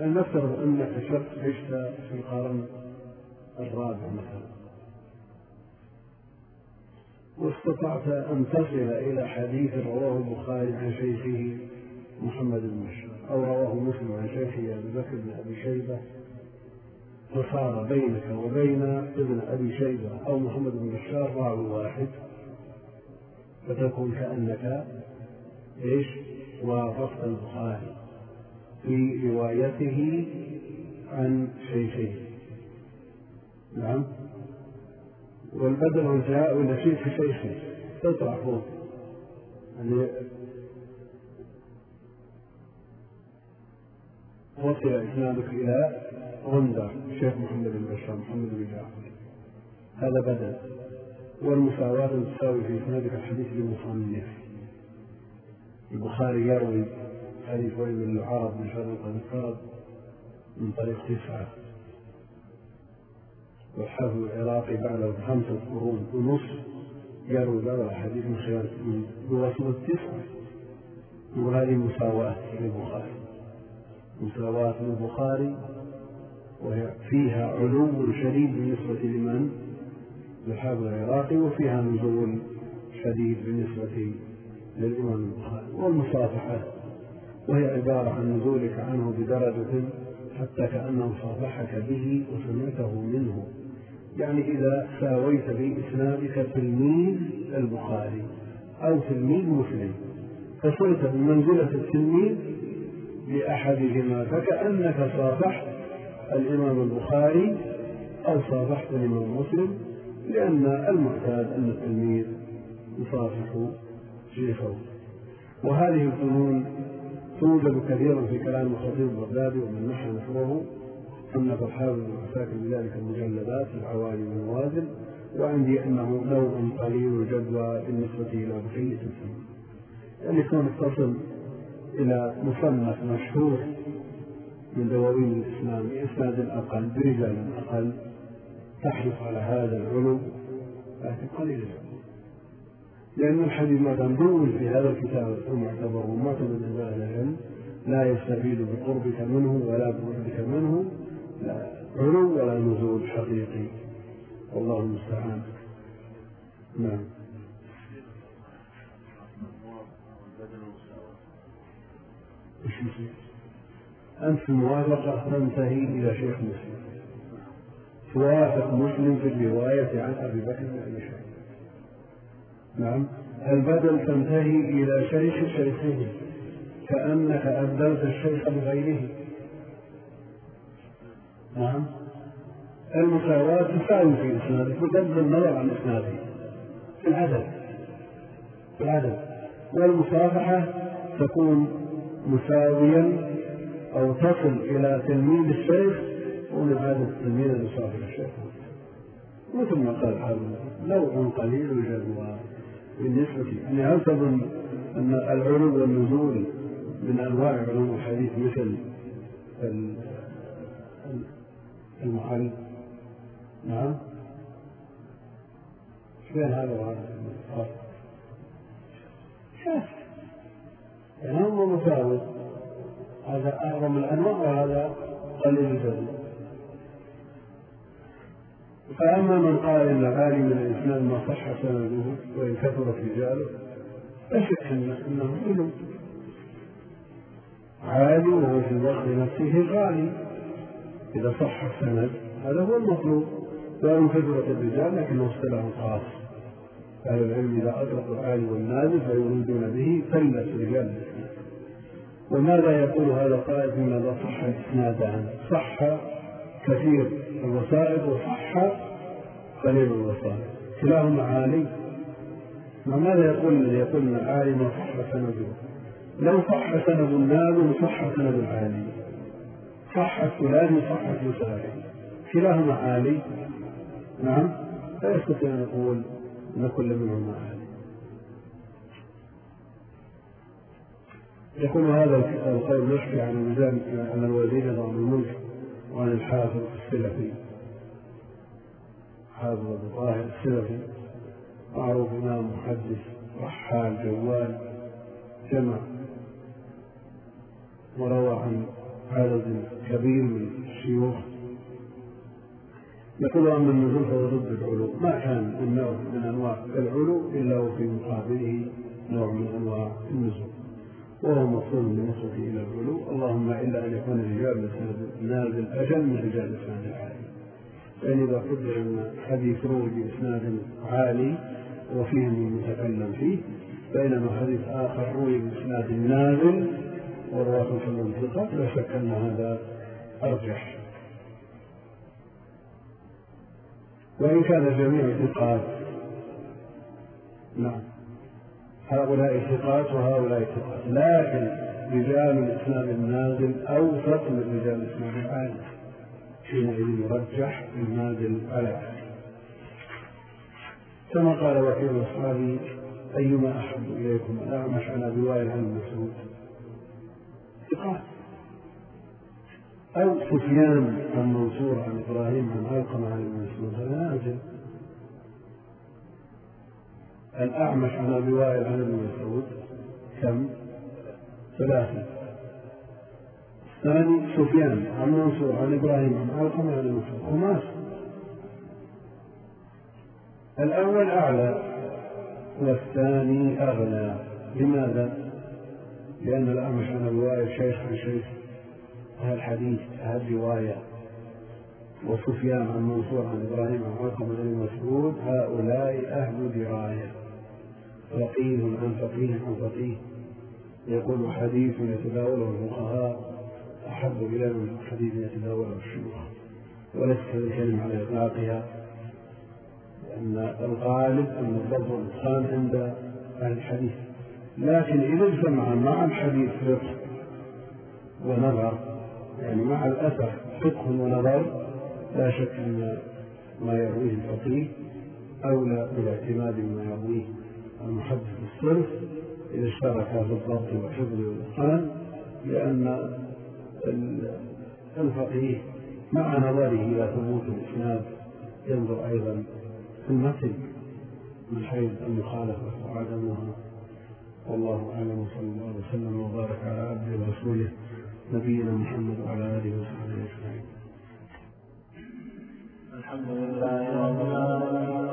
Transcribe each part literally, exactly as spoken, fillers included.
نفترض أنك شخص عشت في القرن الرابع مثلا، واستطعت أن تصل إلى حديث رواه البخاري عن شيخه محمد بن بشار، أو رواه مسلم عن شيخه أبي بكر بن أبي شيبة، فصار بينك وبين ابن أبي شيبة أو محمد بن بشار راوي واحد، فتكون كأنك إيش وافقت البخاري في روايته عن شيخه. نعم. والبدل والجاء إلى شيخ شيخه تطرح فوق، يعني وصل إسنادك إلى غندر شيخ محمد بن بشار محمد بن جعفر، هذا بدل. والمساواة تساوي في إسنادك الحديث للمصنف. البخاري يروي حديث ويل للعرب من شر قد انفرد من طريق تسعة، والحافظ العراقي بعده بخمسة قرون ونصف يروي بعض الحديث من خلال بواسطة تسعة، وهذه مساواة للبخاري، مساواة للبخاري، وهي فيها علو شديد بالنسبة لمن للحافظ العراقي، وفيها نزول شديد بالنسبة للإمام البخاري. والمصافحة وهي عبارة عن نزولك عنه بدرجة حتى كأنه صافحك به وسمعته منه، يعني إذا ساويت بإسنادك تلميذ البخاري أو تلميذ مسلم فصلت بمنزلة التلميذ لأحدهما، فكأنك صافحت الإمام البخاري أو صافحت الإمام مسلم، لأن المعتاد أن التلميذ يصافح شيخه. وهذه الفنون توجد كثيرا في كلام الخطيب البغدادي، ومن نحى نحوه صنف الحافظ بن عساكر بذلك المجلدات في العوالي والنوازل، وعندي أنه نوع قليل الجدوى بالنسبة إلى بقية الفنون، يعني كون تصل إلى مصنف مشهور من دواوين الإسلام بإسناد أقل برجال أقل تحرص على هذا العلو، لكن قليل، لأن الحديث ما كان دون في هذا الكتاب المعتبر ومعتمد عند أهل العلم لا يستفيد بقربك منه ولا ببعدك منه، لا علو ولا نزول حقيقي، والله المستعان. نعم. أنت في الموافقة تنتهي إلى شيخ مسلم، توافق مسلم في الرواية عن أبي بكر بن أبي شيبة. نعم. البدل تنتهي إلى شيخ شيخه، كأنك أبدلت الشيخ بغيره. نعم. المساواة تساوي في إسناده بغض النظر عن إسناده في العدد في العدد والمصافحة تكون مساويا أو تصل إلى تلميذ الشيخ ومن عادة التلميذ المصافح الشيخ، مثل ما قال حافظ نوع قليل الجدوى بالنسبة. يعني هل تظن أن العلو والنزول من أنواع علوم الحديث مثل المحل؟ نعم. فين هذا وهذا الفرق؟ شاف يعني هم مساوي، هذا أعظم الأنواع وهذا قليل الجدوى. فأما من قال إن العالم من الإسلام ما صح سنده وإن كثرت رجاله لا شك أنه علم عالي، وهو في الوقت نفسه غالي. إذا صح السند هذا هو المطلوب، وإن كثرت الرجال لكنه اصطلاح خاص. أهل العلم إذا أطلقوا العالي والنازل فيريدون به قلة رجال الإسلام. وماذا يقول هذا قائل فيما لا صح الإسناد عنه؟ صح كثير الوسائط وصح قليل الوسائط، كلاهما عالي. وماذا يقول الذي يقول ان العالي ما صح سنده؟ لو صح سند النازل صح سند العالي، صح فلان صح فلان، كلاهما عالي. نعم. لا يستطيع ان يقول ان كل منهما عالي. يقول هذا القول يشفي عن الميزان عن الوزير ضعف الملك وعن الحافظ السلفي، حافظ أبو طاهر السلفي معروف إمام محدث رحال جوال، جمع وروى عن عدد كبير من الشيوخ. يقول أما النزول فهو ضد العلو، ما كان من نوع من أنواع العلو إلا وفي مقابله نوع من أنواع النزول، وهو مفهوم بالنسبة إلى العلو، اللهم إلا أن يكون الرجال نازل أجل من رجال الإسناد العالي. يعني إذا قدر أن حديث روي بإسناد عالي وفيه من متكلم فيه، بينما حديث آخر روي بإسناد نازل والرواة كلهم ثقات، لا شك أن هذا أرجح. وإن كان جميع ثقات، نعم هؤلاء ثقات وهؤلاء ثقات، لكن رجال الإسناد النازل أوثق من رجال الإسناد العالي، حينئذ يرجح النازل على العالي. كما قال وكيل أصحابي أيما أحب إليكم الأعمش عن أبي وائل عن مسعود، ثقات، أو سفيان عن منصور عن إبراهيم عن علقمة عن مسعود، هذا نازل. الأعمش عن أبي وائل عن ابن مسعود كم؟ ثلاثة. الثاني سفيان عن منصور عن إبراهيم عن علقمة عن مسعود، خماس. الأول أعلى والثاني أغلى. لماذا؟ لأن الأعمش عن أبي وائل شيخ عن شيخ الحديث الرواية، وسفيان عن منصور عن إبراهيم عن علقمة عن مسعود هؤلاء أهل دراية، فقيه عن فقيه عن فقيه، يقول حديث يتداوله الفقهاء أحب إلى من حديث يتداوله الشيوخ، وليس الكلمة على إطلاقها، لأن الغالب أن الضبط والإتقان عند أهل الحديث، لكن إذا اجتمع مع الحديث فقه ونظر، يعني مع الأثر فقه ونظر، لا شك أن ما يرويه الفقيه أولى بالاعتماد بما يرويه المحدث الصرف إذا اشترك في الضبط والحفظ والإتقان، لأن الفقيه مع نظره إلى ثبوت الإسناد ينظر أيضا في المتن من حيث المخالفة وعدمها. والله أعلم، وصلى الله وسلم وبارك على عبده ورسوله نبينا محمد وعلى آله وصحبه أجمعين. الحمد لله رب العالمين.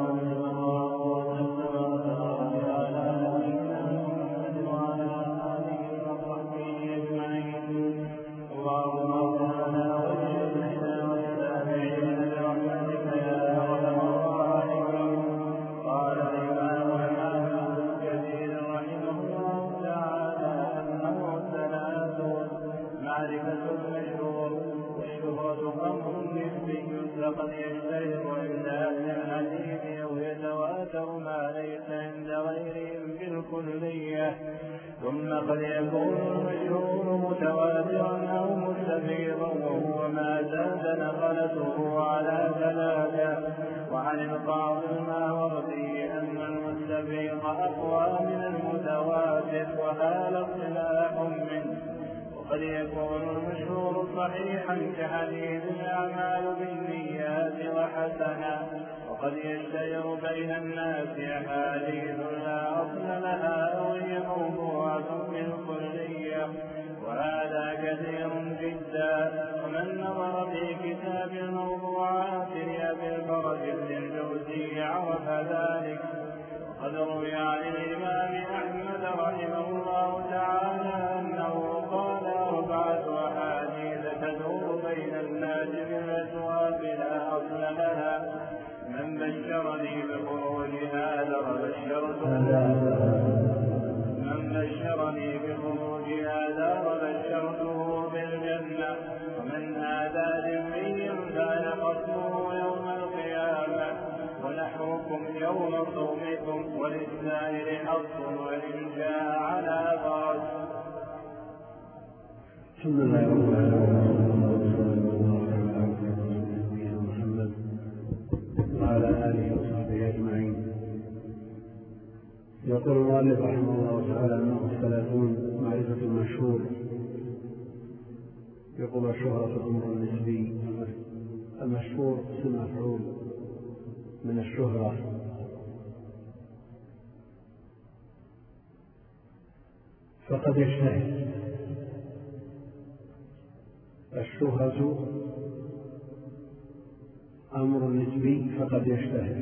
قد يشتهر عند أهل الحديث أو يتواتر ما ليس عند غيرهم بالكلية، ثم قد يكون المشهور متواترا أو مستفيضا، وهو ما زاد نقلته على ثلاثة. وعن القاضي الماوردي أن المستفيض أقوى من المتواتر، وهذا اصطلاح منه. وقد يكون المشهور صحيحا كحديث الأعمال بالنيات وحسنا، وقد يشتهر بين الناس أحاديث لا أصل لها أو هي موضوعة بالكلية، وهذا كثير جدا. ومن نظر في كتاب الموضوعات لأبي الفرج بن الجوزي عرف ذلك. وقد روي عن الإمام أحمد رحمه الله تعالى أنه قال أربعة أحاديث تدور بين الناس بالأسواق لا أصل لها، من بشرني بخروج هذا وبشرته من بشرني بخروج هذا وبشرته بالجنة، ومن هذا ذمي كان خصمه يوم القيامة، ونحوكم يوم صومكم، وللسائل حق وإن جاء على فرج. الحمد لله رب العالمين، محمد وعلى آله وصحبه أجمعين. يقول المؤلف رحمه الله تعالى أنه الثلاثون معرفة المشهور. يقول الشهرة أمر نسبي، المشهور اسم مفعول من الشهرة، فقد يجتهد الشهرة أمر نسبي فقد يشتهر.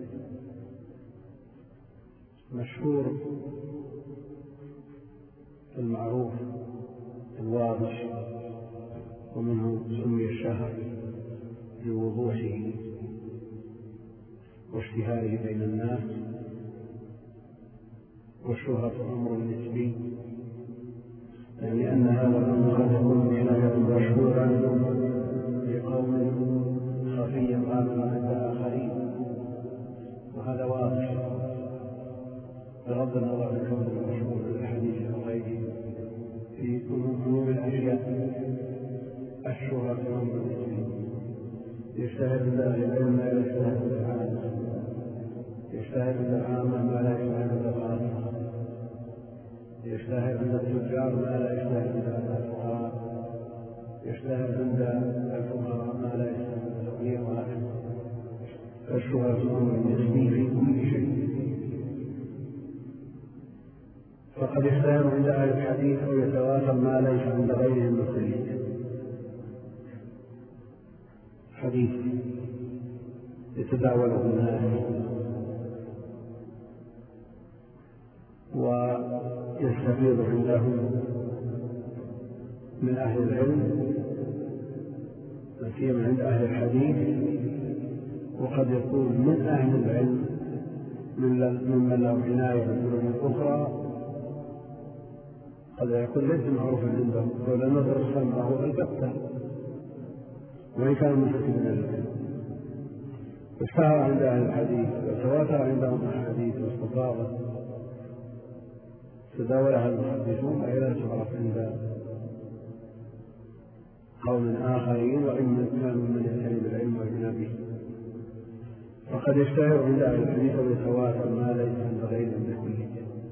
مشهور المعروف الواضح، ومنه سمي الشهر لوضوحه واشتهاره بين الناس. والشهرة أمر نسبي، يعني أن هذا الأمر قد يكون مشهورا لقوم خفيا غامضا عند آخرين، وهذا واضح بغض النظر عن كون المشهور بالحديث أو غيره في عموم الأشياء. الشهرة أمر نسبي، يشتهر عند أهل العلم ما لا يشتهر عند العامة، يشتهر عند العامة ما لا يشتهر عند الخاصة، يشتهر عند التجار ما لا يشتهر عند الفقراء، يشتهر عند الفقراء ما لا يشتهر عند الفقير، وهكذا. فالشهرة أمر نسبي في كل شيء، فقد يشتهر عند أهل الحديث أو يتواتر ما ليس عند غيرهم من كله. حديث يتداوله الناس ويستفيض عندهم من أهل العلم، لا سيما عند أهل الحديث، وقد يكون من أهل العلم ممن له عناية بالعلوم الأخرى، قد يكون ليس معروفا عندهم ولا نظر سمعه البتة وإن كان منتسب من العلم. اشتهر عند أهل الحديث وتواتر عندهم الحديث واستفاضت تداولها المحدثون وإلى تعرف عند قوم آخرين وإن كانوا من يعتني بالعلم والعناية به. فقد يشتهر عند أهل الحديث ويتواتر ما ليس عند غيرهم بكله،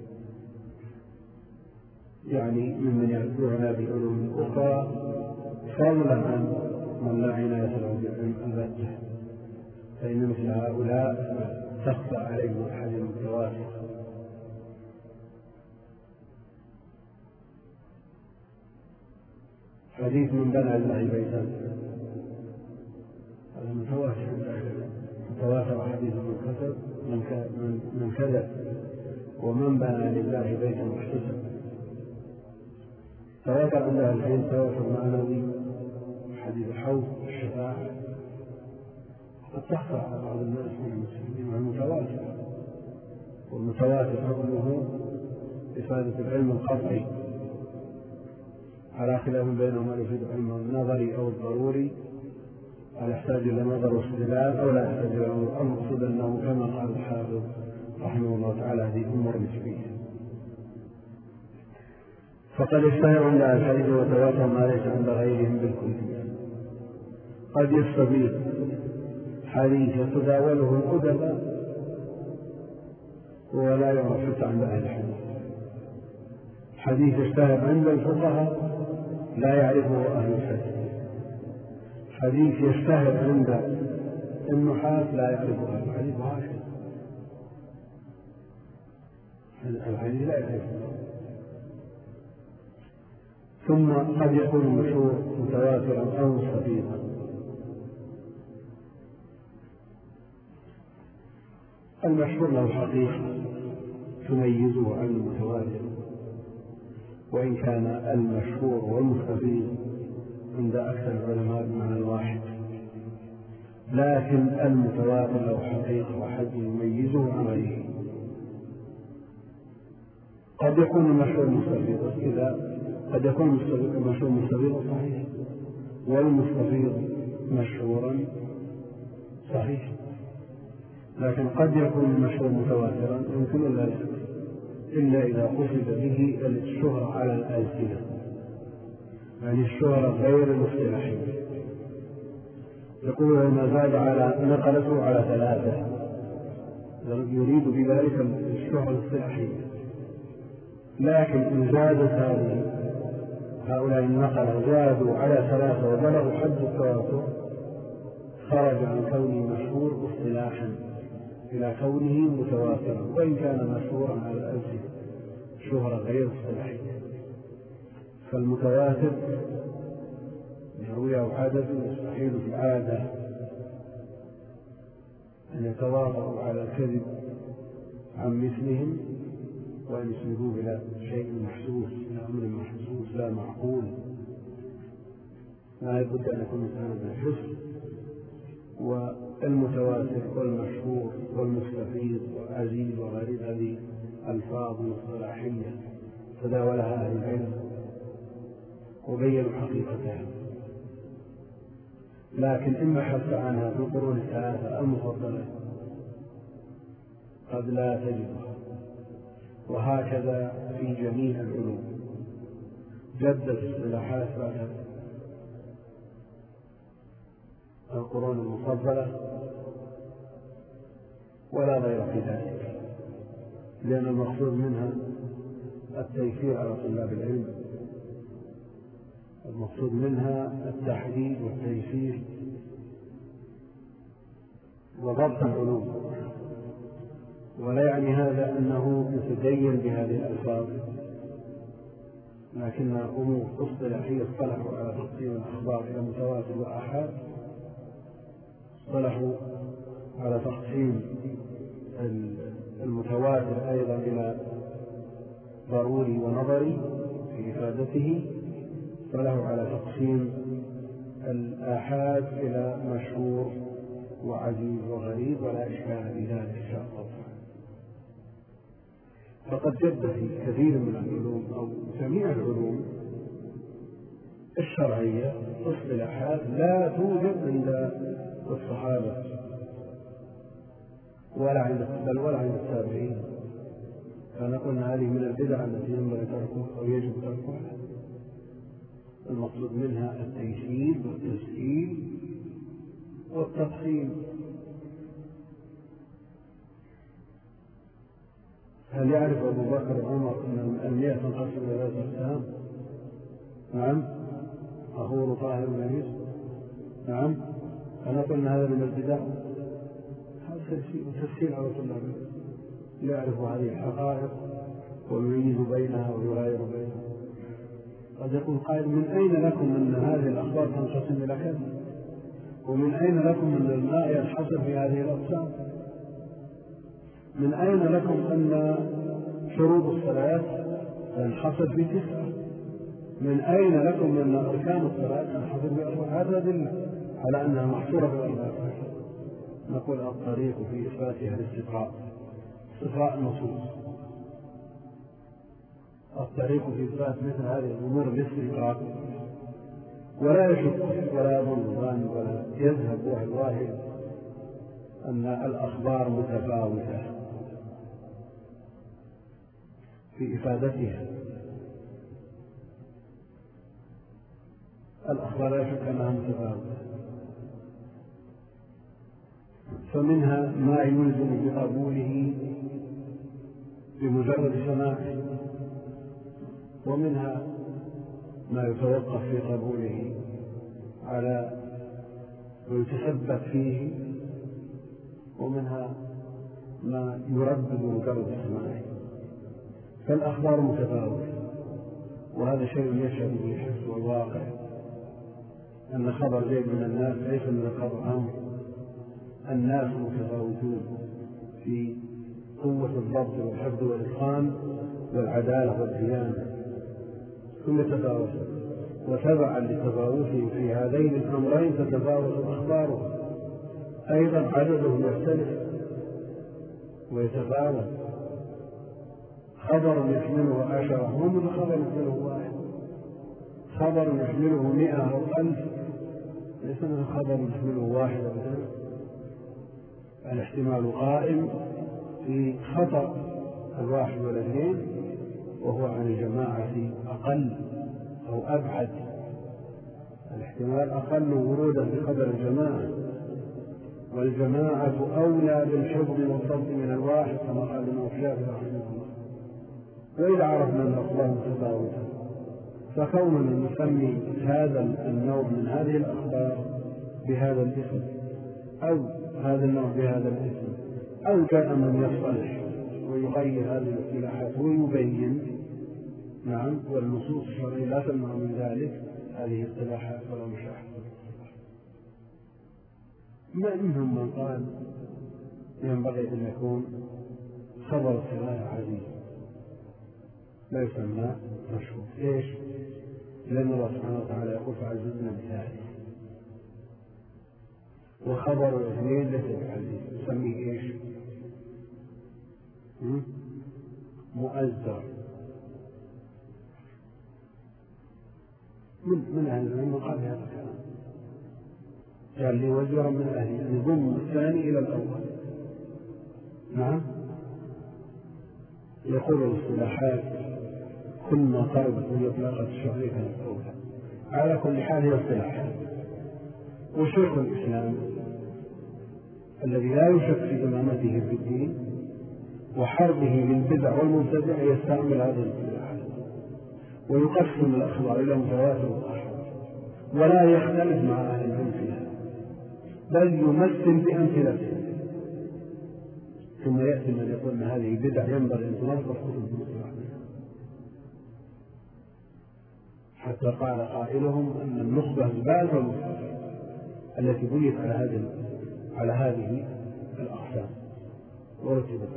يعني ممن يعنى بالعلوم الأخرى فضلا عن من لا عناية له بالعلم البتة، فإن مثل هؤلاء تخفى عليهم الحديث المتواتر. حديث من بنى الله بيتا، هذا متواتر عند أهل العلم، متواتر حديث من كتب من كذب ومن بنى لله بيتا محتسب. تواتر عند أهل العلم تواتر معنوي، حديث الحوض الشفاعة قد تخفى على بعض الناس من المسلمين والمتواتر، والمتواتر حكمه إفادة العلم القطعي على خلاف بينهم هل يفيد العلم النظري أو الضروري، هل يحتاج إلى نظر واستدلال أو لا يحتاج إلى نظر. المقصود أنه كما قال الحافظ رحمه الله تعالى هذه أمور نسبية. فقد اشتهر عند أهل الحديث وتواتر ما ليس عند غيرهم بالكلية. قد يستفيد حديث يتداوله الأدباء ولا يعرف عند أهل الحديث، حديث يشتهر عند الفقهاء لا يعرفه أهل الحديث، حديث يشتهر عند النحاة لا يعرفه أهل الحديث، وهكذا الحديث لا يعرفه. ثم قد يكون المشهور متواترا أو مستفيضا. المشهور له حقيقة تميزه عن المتواتر، وإن كان المشهور والمستفيض عند أكثر العلماء بمعنى واحد، لكن المتواتر له حقيقة وحد يميزه عن غيره. قد يكون المشهور مستفيضا إذا قد يكون المشهور مستفيضا صحيح، والمستفيض مشهورا صحيح، لكن قد يكون المشهور متواترا يمكن ذلك إلا إذا قصد به الشهرة على الألسنة، يعني الشهرة غير الاصطلاحية. يقول ما زاد على نقلته على ثلاثة، يريد بذلك الشهرة الاصطلاحية. لكن إن زادت هذه هؤلاء النقلة زادوا على ثلاثة وبلغوا حد التواتر، خرج عن كونه مشهور اصطلاحا إلى كونه متواترا، وإن كان مشهورا على الألسنة شهرة غير اصطلاحية. فالمتواتر يرويه عدد يستحيل في العادة أن يتواطؤوا على الكذب عن مثلهم وأن يسندوه إلى شيء محسوس، إلى أمر محسوس لا معقول، لا بد أن يكون مثل الحسن. والمتواتر والمشهور والمستفيض والعزيز وغير هذه ألفاظ اصطلاحية تداولها أهل العلم وبينوا حقيقتها، لكن إما حث عنها في القرون الثلاثة المفضلة قد لا تجدها، وهكذا في جميع العلوم جدت اصطلاحات بعد القرون المفضلة ولا غير في ذلك، لأن المقصود منها التيسير على طلاب العلم، المقصود منها التحديد والتيسير وضبط العلوم، ولا يعني هذا أنه يتدين بهذه الألفاظ، لكنها أمور اصطلاحية اصطلحوا على تقسيم الأخبار إلى متواتر وآحاد، اصطلحوا على تقسيم المتواتر أيضا إلى ضروري ونظري في إفادته، اصطلحوا على تقسيم الآحاد إلى مشهور وعزيز وغريب، ولا إشكال في ذلك إن شاء الله. فقد جد في كثير من العلوم أو جميع العلوم الشرعية اصطلاحات لا توجد عند الصحابة ولا عند بل ولا عند التابعين، فنقول هذه من البدع التي ينبغي تركها أو يجب تركها. المقصود منها التيسير والتسهيل والتفصيل. هل يعرف أبو بكر وعمر أن المياه تنقسم إلى ثلاثة أقسام؟ نعم. طهور طاهر ونجس؟ نعم. فنقول أن هذا من البدع. هذا تسهيل على طلاب يعرف هذه الحقائق ويميز بينها ويغير بينها. قد يكون قائل: من أين لكم أن هذه الأخبار تنقسم إلى كذا؟ ومن أين لكم أن الماء ينحصر في هذه الأقسام؟ من أين لكم أن شروط الصلاة تنحصر في تسعة؟ من أين لكم أن أركان الصلاة تنحصر في أربعة؟ هذا دليل على أنها محصورة في أربعة. نقول الطريق في إثباتها الاستقراء، استقراء النصوص. الطريق في إثبات مثل هذه الأمور الاستقراء، ولا يشك ولا يظن ولا يذهب واحد واحد أن الأخبار متفاوتة في إفادتها. الأخبار لا يشك أنها متفاوتة، فمنها ما يلزم بقبوله بمجرد سماعه، ومنها ما يتوقف في قبوله على ويتثبت فيه، ومنها ما يرد بمجرد سماعه. فالأخبار متفاوتة، وهذا شيء يشهد به الحس والواقع، أن خبر زيد من الناس ليس من الخبر عام. الناس متفاوتون في قوة الضبط والحفظ والإتقان والعدالة والديانة، كل تفاوت، وتبعا لتفاوتهم في هذين الأمرين تتفاوت أخبارهم. أيضا عددهم يختلف ويتفاوت، خبر يحمله عشرة ومن خبر يحمله واحد، خبر يحمله مئة أو ألف ليس من خبر يحمله واحد أو اثنين. الاحتمال قائم في خطأ الواحد والاثنين، وهو عن الجماعة أقل أو أبعد. الاحتمال أقل ورودا بقدر الجماعة، والجماعة أولى بالحفظ والضبط من الواحد كما قال ابن الشافعي رحمه الله. وإذا عرفنا أن الأخبار متفاوتة، فكوننا نسمي هذا النوع من هذه الأخبار بهذا الاسم أو هذا النوع بهذا الاسم، أو جاء من يصطلح ويغير هذه الاصطلاحات ويبين، نعم، والنصوص الشرعية لا تمنع من ذلك، هذه اصطلاحات ولا مشاحة. ما منهم من قال ينبغي أن يكون خبر الصلاة عزيز لا يسمى مشهور. ليش؟ لأن الله سبحانه وتعالى يقول فعززنا بذلك، وخبر الاثنين ليس بعزيز يسميه ايش؟ مؤزر. من من أهل العلم قال هذا الكلام، قال لي وزيرا من أهلي أن يضم الثاني إلى الأول. نعم. يقول الاصطلاحات كل ما قربت من إطلاقة الشرعية كانت أولى. على كل حال هي اصطلاحات. وشيخ الإسلام الذي لا يشك في إمامته في الدين وحربه للبدع والمبتدع يستعمل هذه الاصطلاحات ويقسم الأخبار إلى متواتر وآحاد ولا يختلف مع أهل العلم فيها، بل يمثل بأمثلته. ثم يأتي من يقول أن هذه بدع ينبغي أن تنظر كتب المصطلحات، حتى قال قائلهم أن النخبة البال والمصطلح التي بنيت على هذه على هذه الأقسام ورتبت.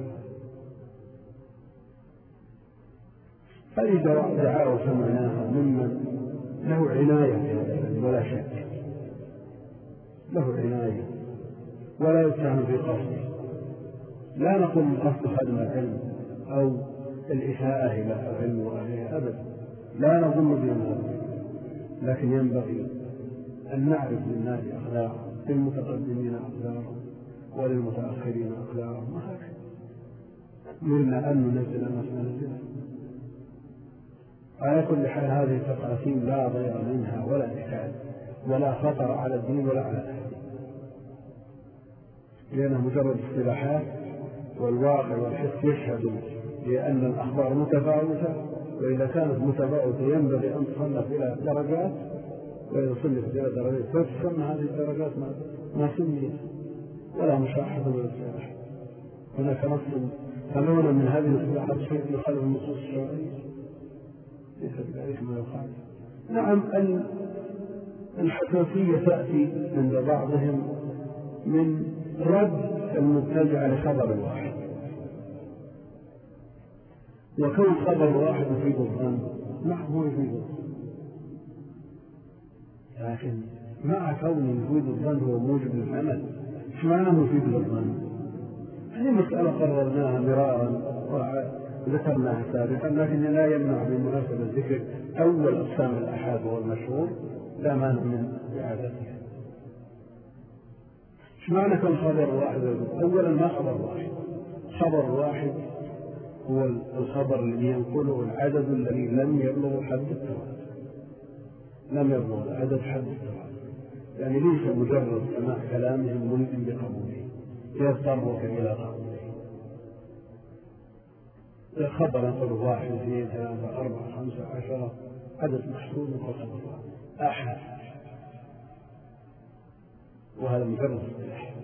هذه دعاوى سمعناها ممن له عناية في هذا العلم ولا شك، له عناية ولا يتهم في قصده. لا نقول من قصد خدم العلم أو الإساءة إلى العلم وأهله أبدا، لا نظن بهم هذا، لكن ينبغي أن نعرف للناس أخلاقهم، للمتقدمين أخلاقهم وللمتأخرين أخلاقهم، وهكذا يرنا أن ننزل ما سننزله. على كل حال هذه التقاسيم لا ضير منها ولا إشكال ولا خطر على الدين ولا على الدين، لأنها مجرد اصطلاحات، والواقع والحس يشهد لأن الأخبار متفاوتة، وإذا كانت متفاوتة ينبغي أن تصنف إلى درجات، وإذا صنفت إلى درجات فتسمى هذه الدرجات ما سميت ولا مشاحة ولا اصطلاح. هناك نص فلولا من هذه الاصطلاحات شيء يخالف النصوص الشرعية، ليس بذلك ما يخالف. نعم الحساسية تأتي عند بعضهم من رد المبتدع لخبر واحد، وكون خبر واحد يفيد الظن، نعم هو يفيد الظن، لكن مع كونه يفيد الظن هو موجب للعمل. ايش معنى يفيد الظن؟ هذه مسألة قررناها مرارا وذكرناها سابقا، لكن لا يمنع بمناسبة ذكر أول أقسام الآحاد وهو المشهور لا مانع من إعادتها. ايش معنى كان خبر واحد؟ أولا ما خبر واحد، خبر واحد هو الخبر الذي ينقله العدد الذي لم يبلغ حد التواتر، لم يبلغ العدد حد التواتر، يعني ليس مجرد سماع كلامهم ملزم بقبوله يضطرك إلى قبوله. الخبر ينقل واحد اثنين ثلاثة أربعة خمسة عشرة عدد محسوب وخبر أحد، وهذا مجرد اصطلاح.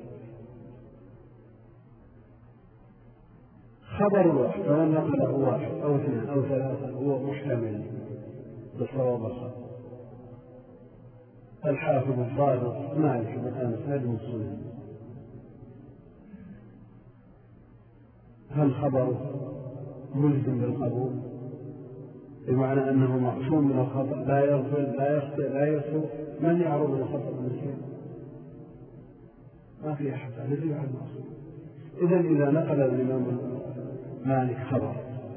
خبر واحد سواء نقله واحد أو اثنين أو ثلاثة هو محتمل بالصواب الخبر. الحافظ الضابط مالك بن أنس نجم السنن، هل خبره ملزم بالقبول بمعنى أنه معصوم من الخطأ، لا يغفل لا يخطئ لا يسوء؟ من يعرض الخطأ المسلم؟ ما في أحد، ليس أحد معصوم. إذن إذا نقل الإمام مالك خبر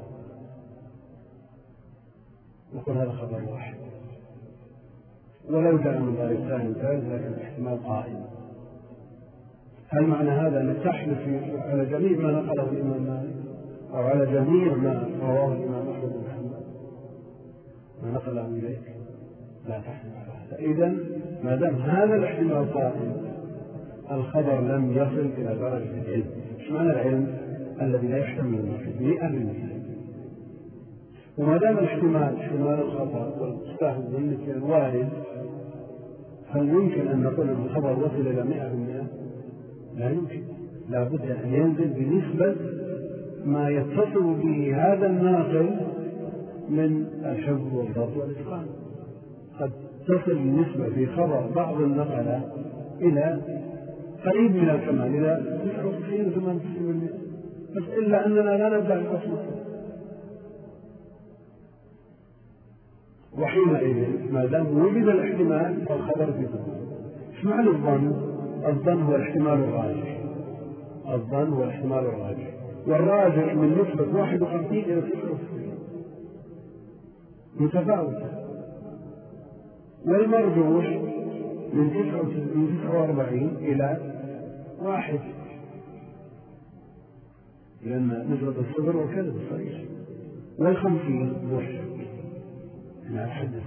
نقول هذا خبر واحد، ولو جاء من ذلك ثاني ثالث لكن الاحتمال قائم. هل معنى هذا أن تحلف على جميع ما نقله الإمام مالك أو على جميع ما رواه الإمام أحمد بن حنبل ما نقله إليك؟ لا تحلف على هذا. إذن ما دام هذا الاحتمال قائم الخبر لم يصل إلى درجة العلم. ايش معنى العلم؟ الذي لا يحتمل المرشد مئة بالمئة. وما دام الاحتمال احتمال الخطأ والمستهل بالنسبة الوارد، هل يمكن أن نقول أن الخبر وصل إلى مئة بالمئة؟ لا يمكن، لا بد أن ينزل بنسبة ما يتصل به هذا الناقل من الحفظ والضبط والإتقان. قد تصل النسبة في خبر بعض النقلة إلى قريب من الكمال إلى تسعة وتسعين وثمانية وتسعين بالمئة، بس إلا أننا لا ندعي الأصل. وحينئذ ما دام وجد الاحتمال فالخبر في ذلك. ايش معنى الظن؟ الظن هو الاحتمال الراجح. الظن هو الاحتمال الراجح، والراجح من نسبة واحد وخمسين إلى تسعة وتسعين متفاوتة، والمرجوح من تسعة وأربعين إلى واحد، لأن نسبة الصدر والكذب صحيح، والخمسين مرشد لا حدث.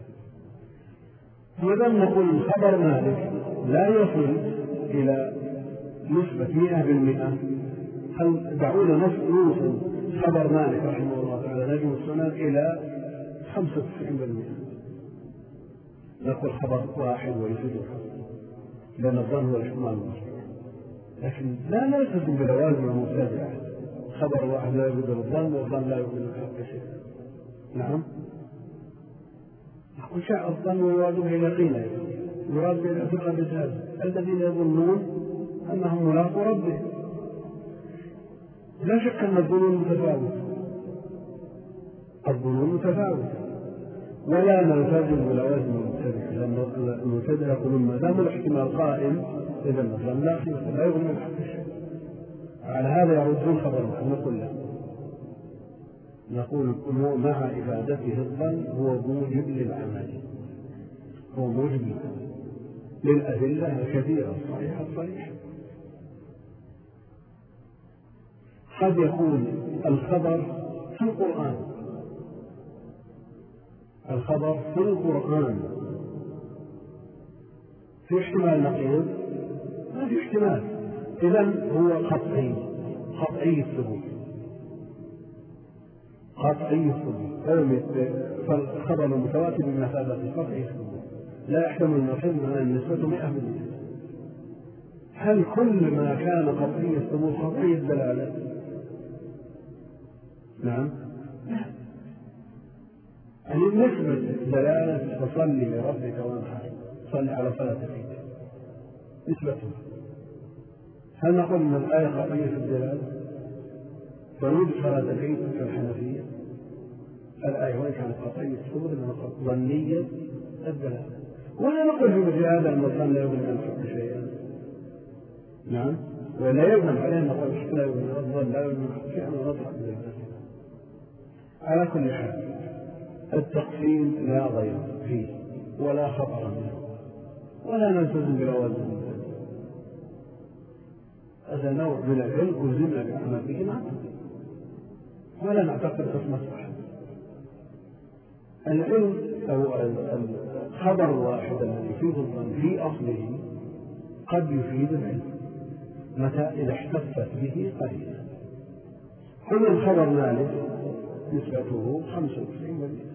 وإذا نقول خبر مالك لا يصل إلى نسبة مئة بالمئة، هل دعونا نوصل خبر مالك رحمه الله تعالى نجم السنن إلى خمسة وتسعين بالمئة، نقول خبر واحد ويفيد الحسن، لأن الظن هو الاحتمال المشروع. لكن لا نلتزم بلوازم المبتدعة، خبر واحد لا يوجد الظن والظن لا يوجد الحق شيء. نعم، نقول شاء الظن ويواجهه يقينا، يراد بالاعتقاد هذا الذين يظنون أنهم ملاقوا ربهم. لا شك أن الظنون متفاوتة، الظنون متفاوتة، ولا نلتزم بلوازم المبتدعة، لأن المبتدعة يقولون ما دام الاحتمال قائم إذا الظن لا لا يغني الحق شيء. على هذا يردون خبر محمد. نقول له نقول مع إفادته الظن هو موجب للعمل، هو موجب للأدلة الكثيرة الصحيحة الصريحة. قد يكون الخبر في القرآن، الخبر في القرآن في احتمال نقيض، ما في احتمال، إذن هو قطعي، قطعي الثبوت، قطعي الثبوت، فالخبر المتواتر بمثابة قطعي الثبوت لا يحتمل النقيض من النسبة مئة بالمئة. هل كل ما كان قطعي الثبوت قطعي الدلالة؟ نعم، يعني نسبة دلالة فصلي لربك وانحر، صلي على صلاتك نسبته. هل نقول ان الآية قطعية في الدلالة فنود صلاة العيد في الحنفية؟ الآية وإن كانت قطعية الثبوت لأنها ظنية الدلالة، ولا نقول في مثل هذا أن الظن لا يغني عن الحق شيئا. نعم، ولا يجب علينا نقول لا يغني الظن لا يغني عن الحق شيئا ونطلق بذلك. على كل حال التقسيم لا غير فيه ولا خطر منه، ولا نلتزم بلوازم. هذا نوع من العلم وزمنا بالعمل به معه، ولا نعتقد اسمه صح. العلم أو الخبر الواحد الذي يفيد الظن في أصله قد يفيد العلم متى إذا احتفت به قرينة. كل الخبر مالك نسبته خمسة وتسعين بالمئة،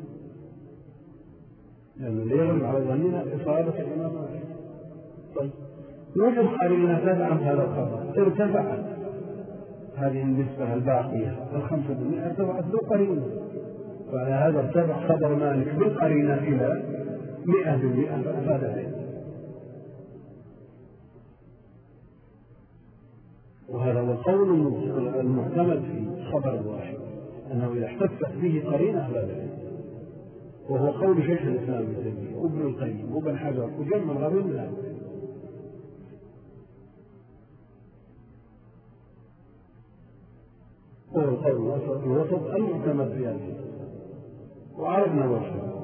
لأنه يغلب على ظننا إصابة الإمام مالك. طيب نوجد قرينة تدعم هذا الخبر، ارتفعت هذه النسبة الباقية الخمسة بالمئة، ارتفعت بالقرينة، وعلى هذا ارتفع خبر مالك بالقرينة إلى مئة بالمئة فأفاد عليه. وهذا هو القول المعتمد في خبر الواحد، أنه إذا احتفت به قرينة أفاد عليه، وهو قول شيخ الإسلام ابن تيمية وابن القيم وابن حجر وجمع غيرهم من هذا. وهو القول الوسط المعتمد في هذه، وعرفنا وجهه.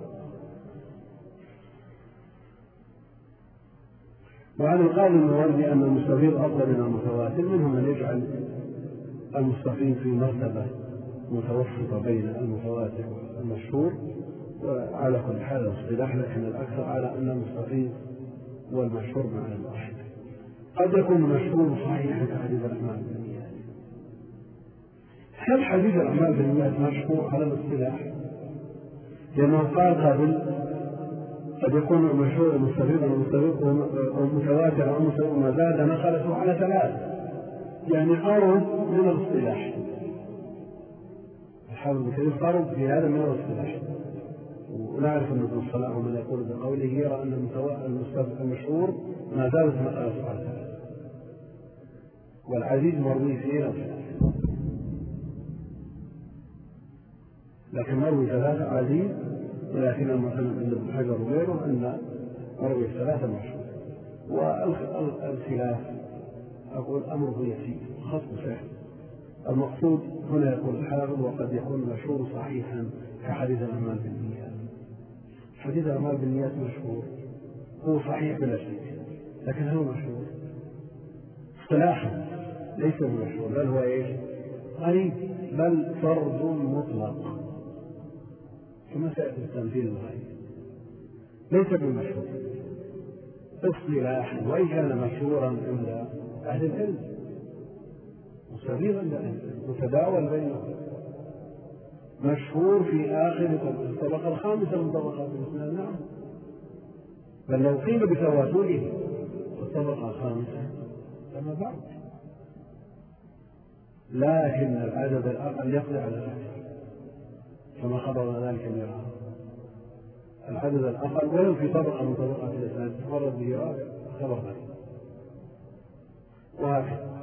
وعلى القول الموردي أن المستفيض أفضل من المتواتر، منهم من يجعل المستفيض في مرتبة متوسطة بين المتواتر والمشهور، وعلى كل حال اصطلاح، لكن الأكثر على أن المستفيض والمشهور معنى واحد. قد يكون المشهور صحيحا كحديث الأعمال بالنيات. هل حديث الأعمال بالنيات مشهور على الاصطلاح؟ لأنه قال قبل قد يكون المشهور والمستفيض والمتواتر وما زاد نقلته على ثلاثة، يعني قارب من الاصطلاح. الحافظ ابن كثير قارب في هذا من الاصطلاح، ونعرف أن ابن الصلاح ومن يقول بقوله يرى أن المشهور ما زالت مسألة على ثلاثة، والعزيز مروي اثنين أو ثلاثة، لكن مروي ثلاثة عزيز، ولكن المعتمد عند ابن حجر وغيره أن مروي الثلاثة مشهور. والخلاف أقول أمره يسير خصم سهل. المقصود هنا يقول الحافظ وقد يكون المشهور صحيحا كحديث الأعمال بالنيات. حديث الأعمال بالنيات مشهور، هو صحيح بلا شك، لكن هو مشهور اصطلاحا، ليس بمشهور، بل هو ايش؟ غريب، بل فرد مطلق كما سيأتي التمثيل الغريب، ليس بمشهور اصطلاحا، وإن كان مشهورا عند أهل العلم مستفيضا لأهل متداول بينهم، مشهور في آخر الطبقة الخامسة من طبقات الإسلام، نعم، بل لو قيل بتواتره في الطبقة الخامسة فما بعد، لكن العدد الأقل يقضي على ذلك كما خبر ذلك المرأة. العدد الأقل ولو في طبقة من طبقات الإسلام تفرد به خبر ذلك. وهكذا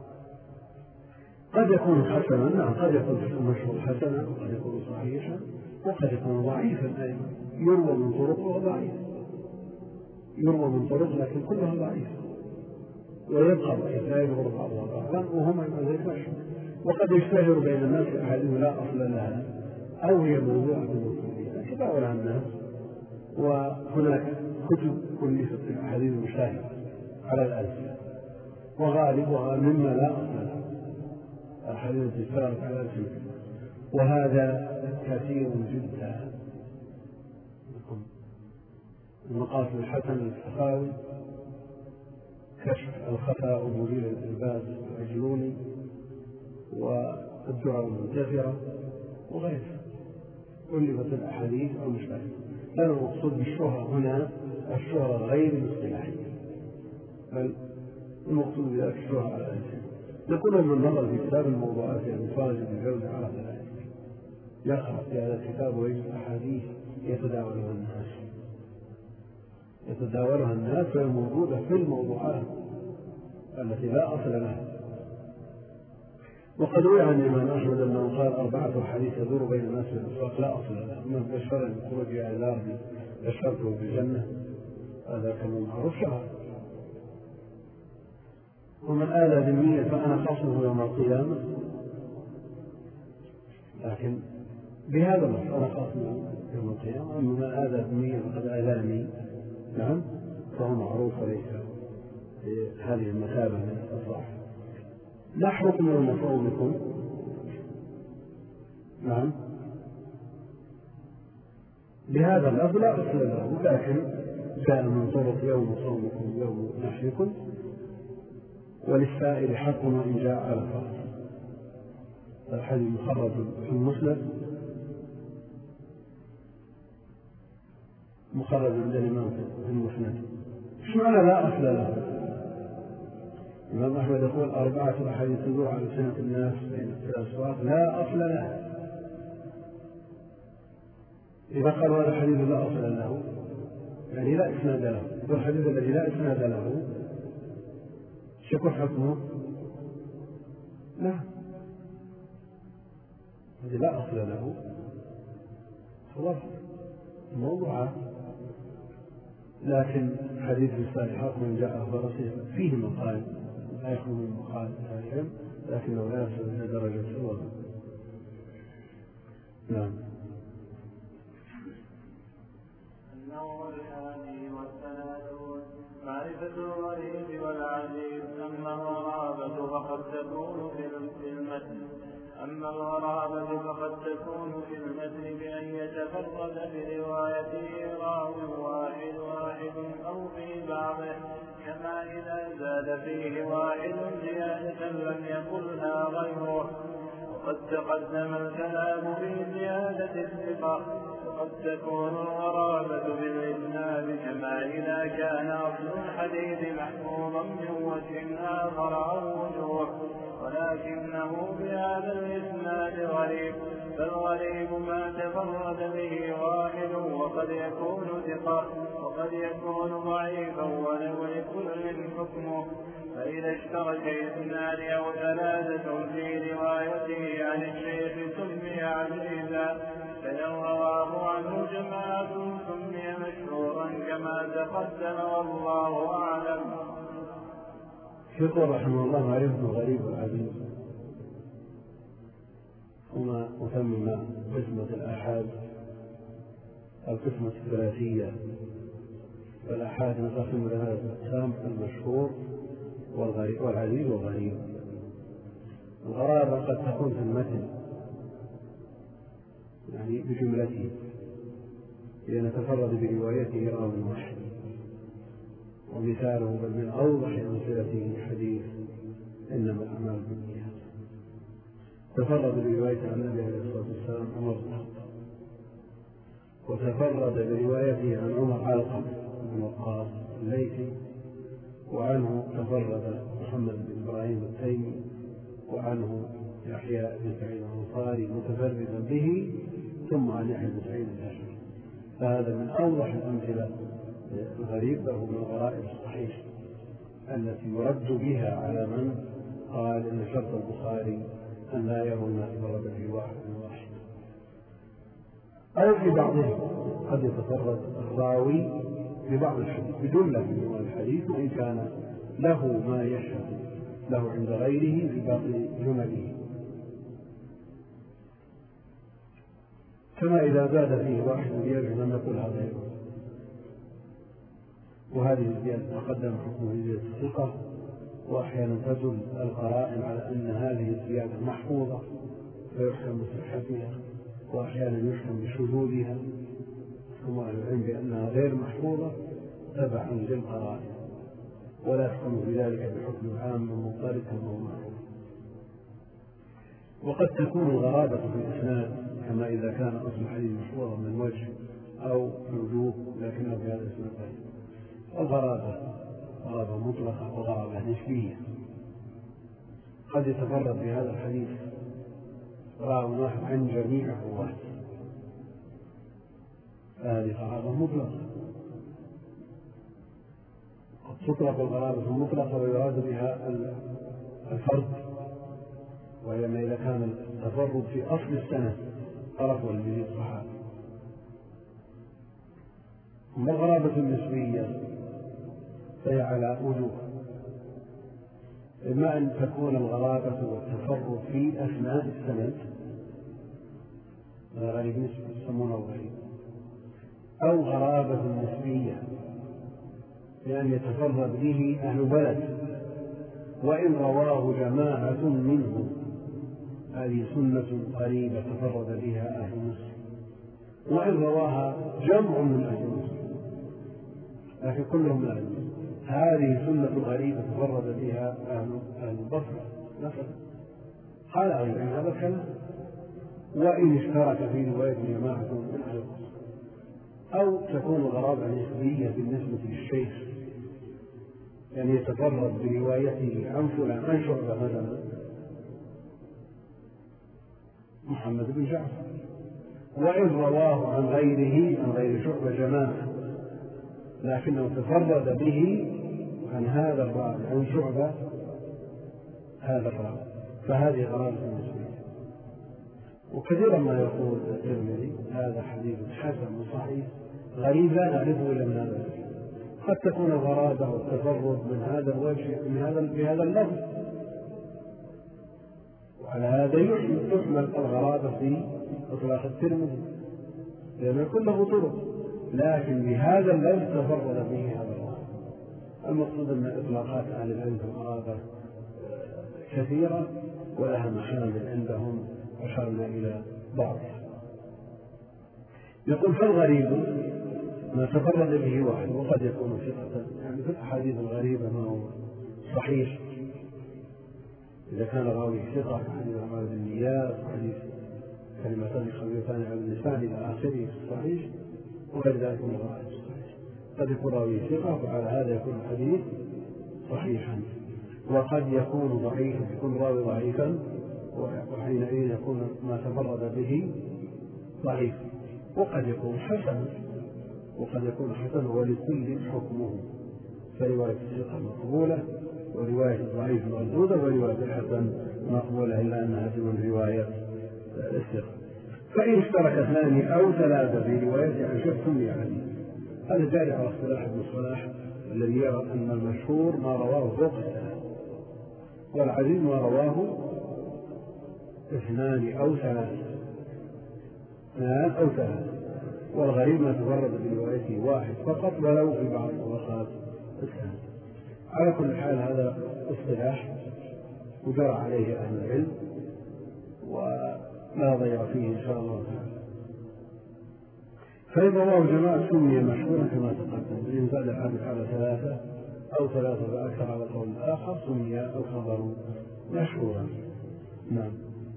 قد يكون حسنا، نعم، قد يكون مشهور حسنا، وقد يكون صحيحا، وقد يكون ضعيفا أيضا، يروى من طرق وضعيف، يروى من طرق لكن كلها ضعيفة، ويبقى ضعيف لا يظهر بعضها بعضا، وهما ذلك مشهور. وقد يشتهر بين الناس أحاديث لا أصل لها أو هي موضوعة بالمسلمين يتداولها الناس، وهناك كتب كلفت في الأحاديث المشتهرة على الألسنة، وغالبها مما لا أصل لها الحديث التي اشتهرت على الألسنة، وهذا كثير جدا. المقاصد الحسن السخاوي، كشف الخفاء ومدير الإلباس العجلوني، والدرر المنتثرة وغيرها، كلفت الأحاديث المشتهرة. لا المقصود بالشهرة هنا الشهرة غير الاصطلاحية، بل المقصود بذلك الشهرة على الألسنة. نقول من نظر في كتاب الموضوعات يعني فاجد الجوزة على ذلك، يقرأ في هذا الكتاب ويجد أحاديث يتداولها الناس يتداولها الناس وهي موجودة في الموضوعات التي لا أصل لها. وقد روي عن الإمام أحمد أنه قال أربعة حديث يدور بين الناس في الأسواق لا أصل لها، من بشر الخروج إلى الأرض بشرته بالجنة، هذا كما معروف شهر. ومن آلى ذمية فأنا خصمه يوم القيامة، لكن بهذا النص أنا خصمه يوم القيامة. أما من آلى ذمية فقد آلاني، نعم، فهو معروف وليس هذه المثابة من الصح. نحركم يوم صومكم، نعم، بهذا اللفظ لا أصل له، لكن جاء من طرق يوم صومكم يوم نحركم، وللسائل حق إن جاء على فرض. الحديث مخرج في المسند، مخرج عند الإمام في المسند. ايش معنى لا أصل له؟ الإمام أحمد يقول أربعة أحاديث تدور على سنة الناس في الأسواق لا أصل له. إذا قال هذا الحديث لا أصل له يعني لا إسناد له، والحديث الذي لا إسناد له شكو حكمه؟ لا، الذي لا أصل له خلاص موضوعات. لكن حديث الصالحات من جاء فرسه فيه مقال لا يخلو من مقال العلم، لكنه لا يصل إلى درجة الوضع. نعم. النوع الحادي والثلاثون معرفة الغريب والعزيز. أما الغرابة فقد تكون في المتن أما الغرابة فقد تكون في المتن بأن يتفرد بروايته راو واحد واحد أو في بعضه، كما إذا زاد فيه واحد زيادة لم يقلها غيره. وقد تقدم الكلام في زيادة الثقة، وقد تكون الغرابة بالإسناد كما إذا كان أصل الحديث محفوظا من وجه آخر أو وجوه، ولكنه بهذا الإسناد غريب. فالغريب ما تفرد به واحد وقد يكون ثقة وقد يكون ضعيفا ولكل حكمه. فإذا اشترك اثنان أو ثلاثة في روايته عن الشيخ سمي عزيزا، فإن رواه عنه جماعة سمي مشهورا كما تقدم والله أعلم. يقول رحمه الله معرفة غريب العزيز هما وتمم قسمة الآحاد القسمة الثلاثية. فالآحاد نقسم إلى ثلاثة أقسام: المشهور والعزيز والغريب. الغرابة قد تكون في المتن يعني بجملته لأن تفرد بروايته راو واحد، ومثاله بل من أوضح أمثلته حديث إنما الأعمال بالنيات، تفرد بروايته عن النبي عليه الصلاة والسلام عمر بن الخطاب، وتفرد بروايته عن عمر علقمة بن وقاص الليثي، وعنه تفرد محمد بن إبراهيم التيمي، وعنه يحيى بن سعيد الأنصاري متفردا به، ثم عن يحيى بن سعيد الأشعري. فهذا من أوضح الأمثلة الغريب، وهو من الغرائب الصحيح التي يرد بها على من قال إن شرط البخاري أن لا يروي ما تفرد في واحد من واحد. أو في بعضهم قد يتفرد الراوي ببعض الحديث بجملة من الحديث، وإن كان له ما يشهد له عند غيره في باقي جمله، كما إذا زاد فيه واحد زيادة لم يقل هذا غيره. وهذه الزيادة تقدم حكم زيادة الثقة، وأحيانا تدل القرائن على أن هذه الزيادة محفوظة فيحكم بصحتها، وأحيانا يحكم بشذوذها، ثم العلم بأنها غير محفوظة تبعا للقرائن، ولا يحكم بذلك بحكم عام ومضطرد أو معروف. وقد تكون الغرابة في الإسناد كما إذا كان أصل الحديث مشهورا من وجه أو وجوه لكنه في هذا الإسناد غريب. الغرابة غرابة مطلقة وغرابة نسبية. قد يتفرد بهذا الحديث راو واحد عن جميع الرواة، هذه غرابة مطلقة. قد تطلق الغرابة المطلقة ويراد بها الفرد، وهي ما إذا كان التفرد في أصل السنة طرف والجديد الصحابي. أما الغرابة النسبية فهي على وجوه: إما أن تكون الغرابة والتفرد في أثناء السند، هذا غريب نسبي يسمونه غريب، أو غرابة نسبية لأن يتفرد به أهل بلد وإن رواه جماعة منهم، هذه سنة قريبة تفرد بها أهل مصر، وإن رواها جمع من أهل مصر لكن كلهم من أهل مصر، هذه سنة غريبة تفرد بها أهل البصرة مثلا. قال أهل العلم هذا الكلام، وإن اشترك في رواية جماعة من أهل البصرة. أو تكون الغرابة نسبية بالنسبة للشيخ، يعني يتفرد بروايته عن فلان عن شعبة مثلا محمد بن جعفر، وإن رواه عن غيره عن غير شعبة جماعة لكنه تفرد به عن هذا الراوي عن شعبة هذا الراوي، فهذه غرابة نسبية. وكثيرا ما يقول الترمذي هذا حديث حسن صحيح غريب لا نعرفه إلا من هذا الوجه. قد تكون الغرابة والتفرد من هذا الوجه من هذا بهذا اللفظ، وعلى هذا يحمل الغرابة في إطلاق الترمذي لأن كله طرق، لكن بهذا اللفظ تفرد به هذا الراوي. المقصود أن إطلاقات أهل العلم في الغرابة كثيرة ولها محامل عندهم، أشرنا إلى بعضها. يقول: فالغريب ما تفرد به واحد وقد يكون ثقة، يعني في الأحاديث الغريبة ما هو صحيح إذا كان راوي ثقة، حديث أعمال بالنيات، حديث كلمتان خفيفتان على اللسان إلى آخره في الصحيح، وغير ذلك من الروايات الصحيح. قد يكون راوي ثقة وعلى هذا يكون الحديث صحيحا، وقد يكون ضعيفا، يكون راوي ضعيفا وحينئذ يكون ما تفرد به ضعيف، وقد يكون حسنا وقد يكون حسنا، ولكل حكمه، فرواية الثقة مقبولة ورواية الضعيف مردودة ورواية الحسن مقبولة، إلا أنها من رواية الثقة. فإن اشترك اثنان أو ثلاثة في رواية عن شخص يعني هذا جاري على اصطلاح ابن صلاح الذي يرى أن المشهور ما رواه فوق الثلاثة، والعزيز ما رواه اثنان أو ثلاثة اثنان أو ثلاثة، والغريب ما تفرد بروايته واحد فقط ولو في بعض الطبقات الثانية. على كل حال هذا اصطلاح وجرى عليه أهل العلم ولا ضير فيه إن شاء الله تعالى. فإن رواه جماعة سمي مشهورا كما تقدم، إن زاد العدد على ثلاثة أو ثلاثة فأكثر على القول الآخر سمي الخبر مشهورا. نعم.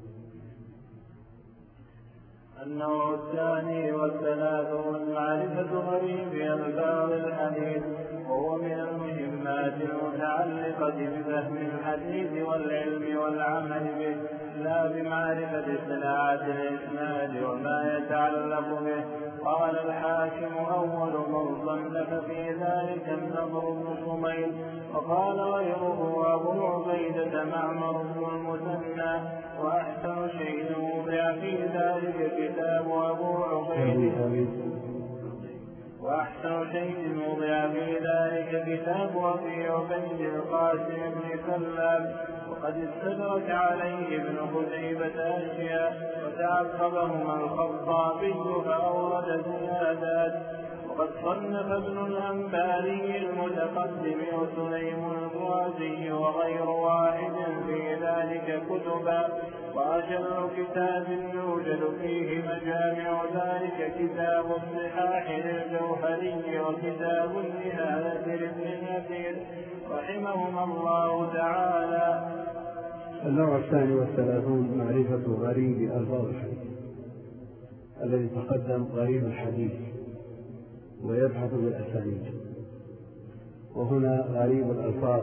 النوع الثاني والثلاثون معرفة غريب ألفاظ الحديث، وهو من المهمات المتعلقة بفهم الحديث والعلم والعمل به، لا بمعرفة صناعة الإسناد وما يتعلق به. قال الحاكم أول من صنف في ذلك النضر بن شميل، وقال غيره أبو عبيدة معمر بن المثنى، وأحسن شيء وضع في ذلك كتاب أبو عبيدة وأحسن شيء وضع في ذلك كتاب أبي عبيد القاسم بن سلام، وقد استدرك عليه ابن قتيبة أشياء وتعقبهما الخطابي فأورد زيادات. وقد صنف ابن الأنباري المتقدم وسليم الغازي وغير واحد في ذلك كتبا، وأجل كتاب يوجد فيه مجامع ذلك كتاب الصحاح للجوهري وكتاب النهاية لابن كثير رحمهما الله تعالى. النوع الثاني والثلاثون معرفة غريب ألفاظ الحديث، الذي تقدم غريب الحديث ويبحث بالأسانيد، وهنا غريب الألفاظ،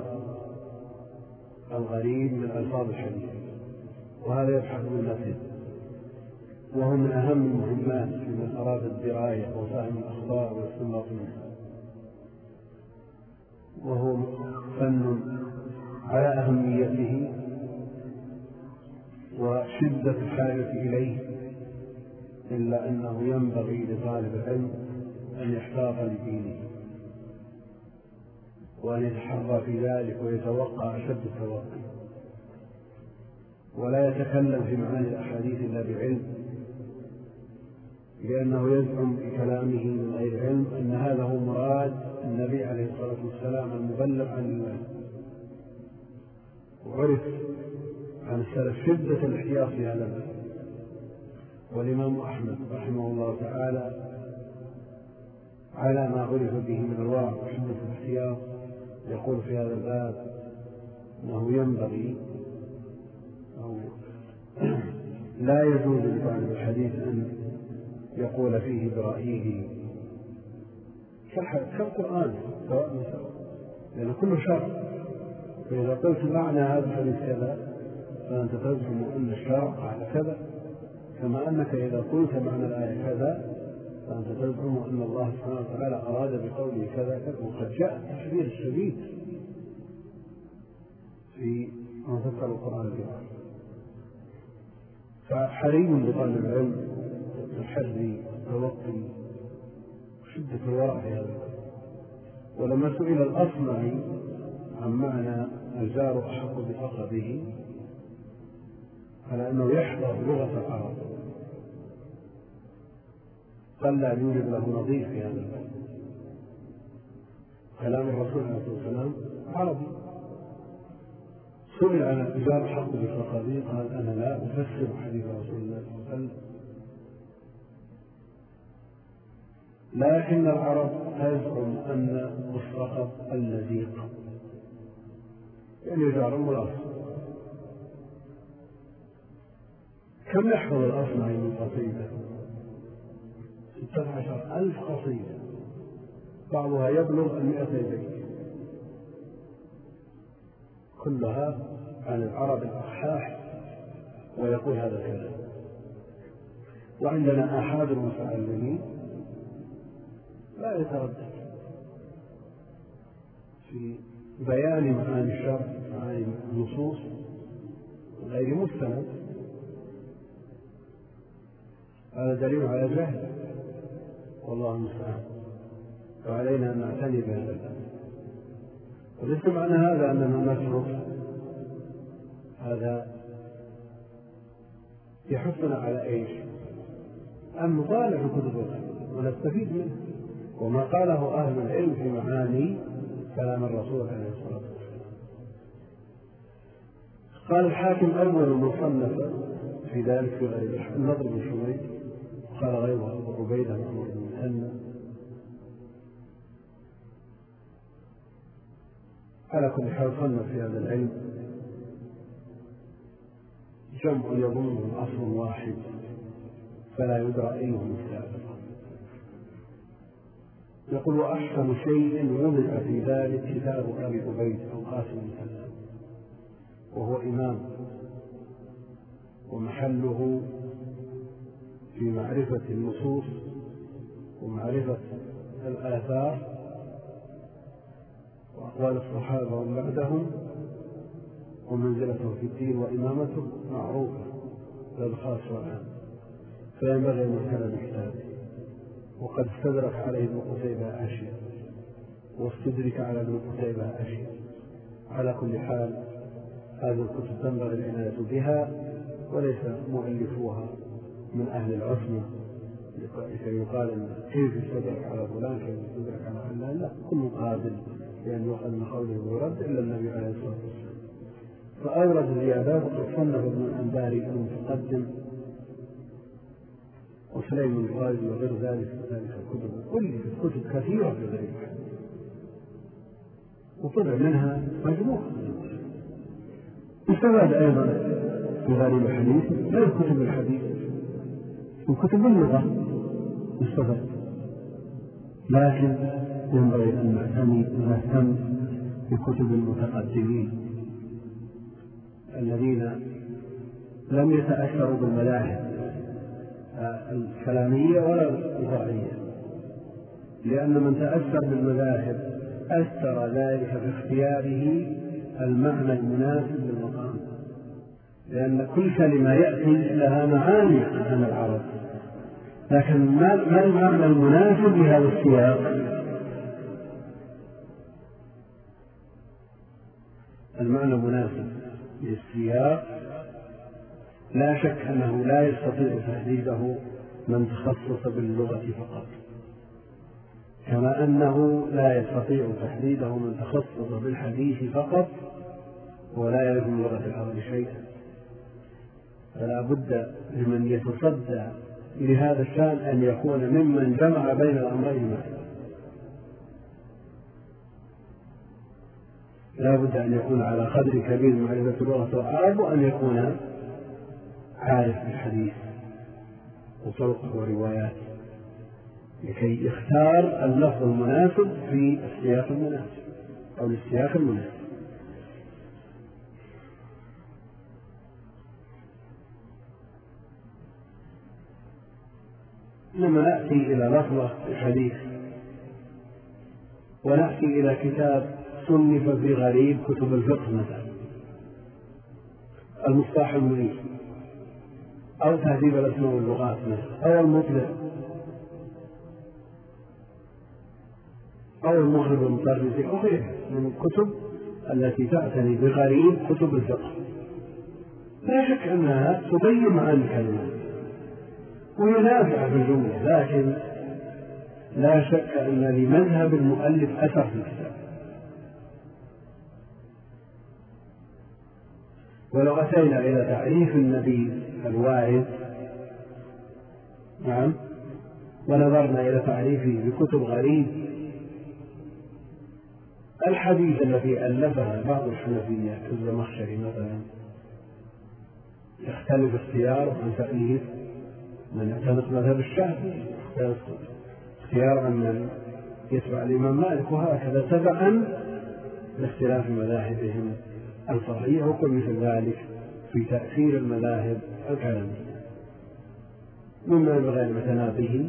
الغريب من ألفاظ الحديث، وهذا يبحث بالمتن، وهو من أهم المهمات لمن أراد الدراية وفهم الأخبار والاستنباط منها، وهو فن على أهميته وشدة الحاجة إليه، إلا أنه ينبغي لطالب العلم أن يحتاط لدينه وأن يتحرى في ذلك ويتوقع أشد التوقع، ولا يتكلم في معاني الأحاديث إلا بعلم، لأنه يزعم بكلامه من غير علم أن هذا هو مراد النبي عليه الصلاة والسلام المبلغ عن الله. وعرف عن السلف شدة الاحتياط في هذا الباب، والإمام أحمد رحمه الله تعالى على ما عرف به من الورع وشدة الاحتياط يقول في هذا الباب أنه ينبغي أو لا يجوز لطالب الحديث أن يقول فيه برأيه كالقرآن سواء من سواء، لأن كله شرع، فإذا قلت معنى هذا الحديث كذا فأنت تزعم أن الشرع على كذا، كما أنك إذا قلت معنى الآية كذا فأنت تزعم أن الله سبحانه وتعالى أراد بقوله كذا كذا. وقد جاء التحذير الشديد في مفسر القرآن الكريم، فحري بطالب العلم الحذر والتوقي وشدة الورع في هذا. ولما سئل الأصمعي عن معنى الجار أحق بفقده على أنه يحضر لغة العرب قال لا يوجد له نظير في هذا الباب، كلام الرسول عليه الصلاة والسلام عربي. سئل عن الجار أحق بفقده قال أنا لا أفسر حديث رسول الله صلى الله عليه وسلم، لكن العرب تزعم أن الصقب اللذيق يعني جار ملاصق، كم يحفظ الأصمعي من قصيدة؟ ستة عشر ألف قصيدة، بعضها يبلغ المئتي بيت، كلها عن العرب الأصحاح، ويقول هذا الكلام. وعندنا آحاد المتعلمين لا يتردد في بيان معاني الشرع، معاني النصوص غير مستند. هذا دليل على جهل، والله المستعان، وعلينا أن نعتني بهذا الأمر. وليس معنى هذا أننا نترك، هذا يحثنا على ايش؟ أن نطالع كتب العلم ونستفيد منه، وما قاله أهل العلم في معاني كلام الرسول عليه الصلاة والسلام. قال الحاكم أول من صنف في ذلك في غير النضر بن شميد، قال غيره أبو عبيدة محمود بن مثنى. على كل حال صنف في هذا العلم جمع يضمهم أصل واحد فلا يدرى أيهم السابق. يقول وأحسن شيء وضع في ذلك كتاب أبي عبيد أو قاسم بن سلام، وهو إمام ومحله في معرفة النصوص ومعرفة الآثار وأقوال الصحابة ومن بعدهم، ومنزلته في الدين وإمامته معروفة للخاص والعام، فينبغي أن يهتم بكتابه. وقد استدرك عليه ابن قتيبة أشياء، واستدرك على ابن قتيبة أشياء. على كل حال هذه الكتب تنبغي العناية بها، وليس مؤلفوها من أهل العصمة لكي يقال إن كيف يستدرك على فلان كيف يستدرك على علان، لا، كل قابل لأن يؤخذ من قوله ويرد إلا النبي عليه الصلاة والسلام. فأورد زيادات وقد صنف ابن الأنباري المتقدم وسليم الغازي وغير ذلك ذلك الكتب، كل كتب كثيرة في ذلك، وطلع منها مجموعة. استفاد أيضا في غريب الحديث غير كتب الحديث وكتب اللغة استفاد، لكن ينبغي أن نهتم بكتب المتقدمين الذين لم يتأثروا بالمذاهب الكلامية ولا الوضعية، لأن من تأثر بالمذاهب أثر ذلك في اختياره المعنى المناسب للمقام، لأن كل كلمة يأتي لها معاني عن العرب، لكن ما المعنى المناسب لهذا السياق؟ المعنى المناسب للسياق لا شك أنه لا يستطيع تحديده من تخصص باللغة فقط، كما أنه لا يستطيع تحديده من تخصص بالحديث فقط ولا يعرف من لغة العرب شيئا. فلا بد لمن يتصدى لهذا الشأن أن يكون ممن جمع بين الأمرين معا. لا بد أن يكون على قدر كبير من معرفة اللغة والعرب، وأن يكون عارف بالحديث وطرقه ورواياته لكي يختار اللفظ المناسب في السياق المناسب أو للسياق المناسب. لما نأتي إلى لفظة الحديث ونأتي إلى كتاب صنف في غريب كتب الفقه مثلا المصطلح المنير أو تهذيب الأسماء واللغات مثلا أو المطلع أو المغرب المطرزي أو غيرها من الكتب التي تعتني بغريب كتب الفقه، لا شك أنها تبين معاني الكلمات وهي نافعة في الجملة، لكن لا شك أن لمذهب المؤلف أثر في الكتاب. ولو أتينا إلى تعريف النبي الوارد نعم ونظرنا إلى تعريفه بكتب غريب الحديث التي ألفها بعض الحنفية كالزمخشري مثلا يختلف اختياره عن تأليف من يعتنق مذهب الشافعي، يختلف اختيار عن من يتبع الإمام مالك، وهكذا تبعا لاختلاف مذاهبهم الفرعية. وكل مثل ذلك في تأثير المذاهب الكلامية. مما ينبغي أن يعتنى به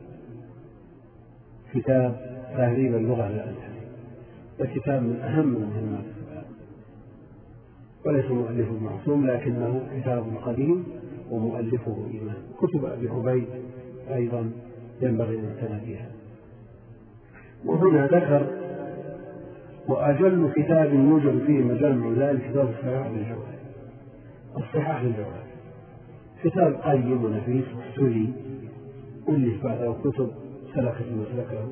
كتاب تهذيب اللغة الأزهري، الكتاب من أهم مهمات الكتاب، وليس مؤلفه معصوم لكنه كتاب قديم ومؤلفه إمام. كتب أبي عبيد أيضا ينبغي أن يعتنى بها. وهنا ذكر وأجل كتاب يوجد فيه مجمع ذلك كتاب الصحاح للجوهري. الصحاح للجوهري كتاب قيم ونفيس واحتلي، ألف بعده كتب سلكت مسلكه،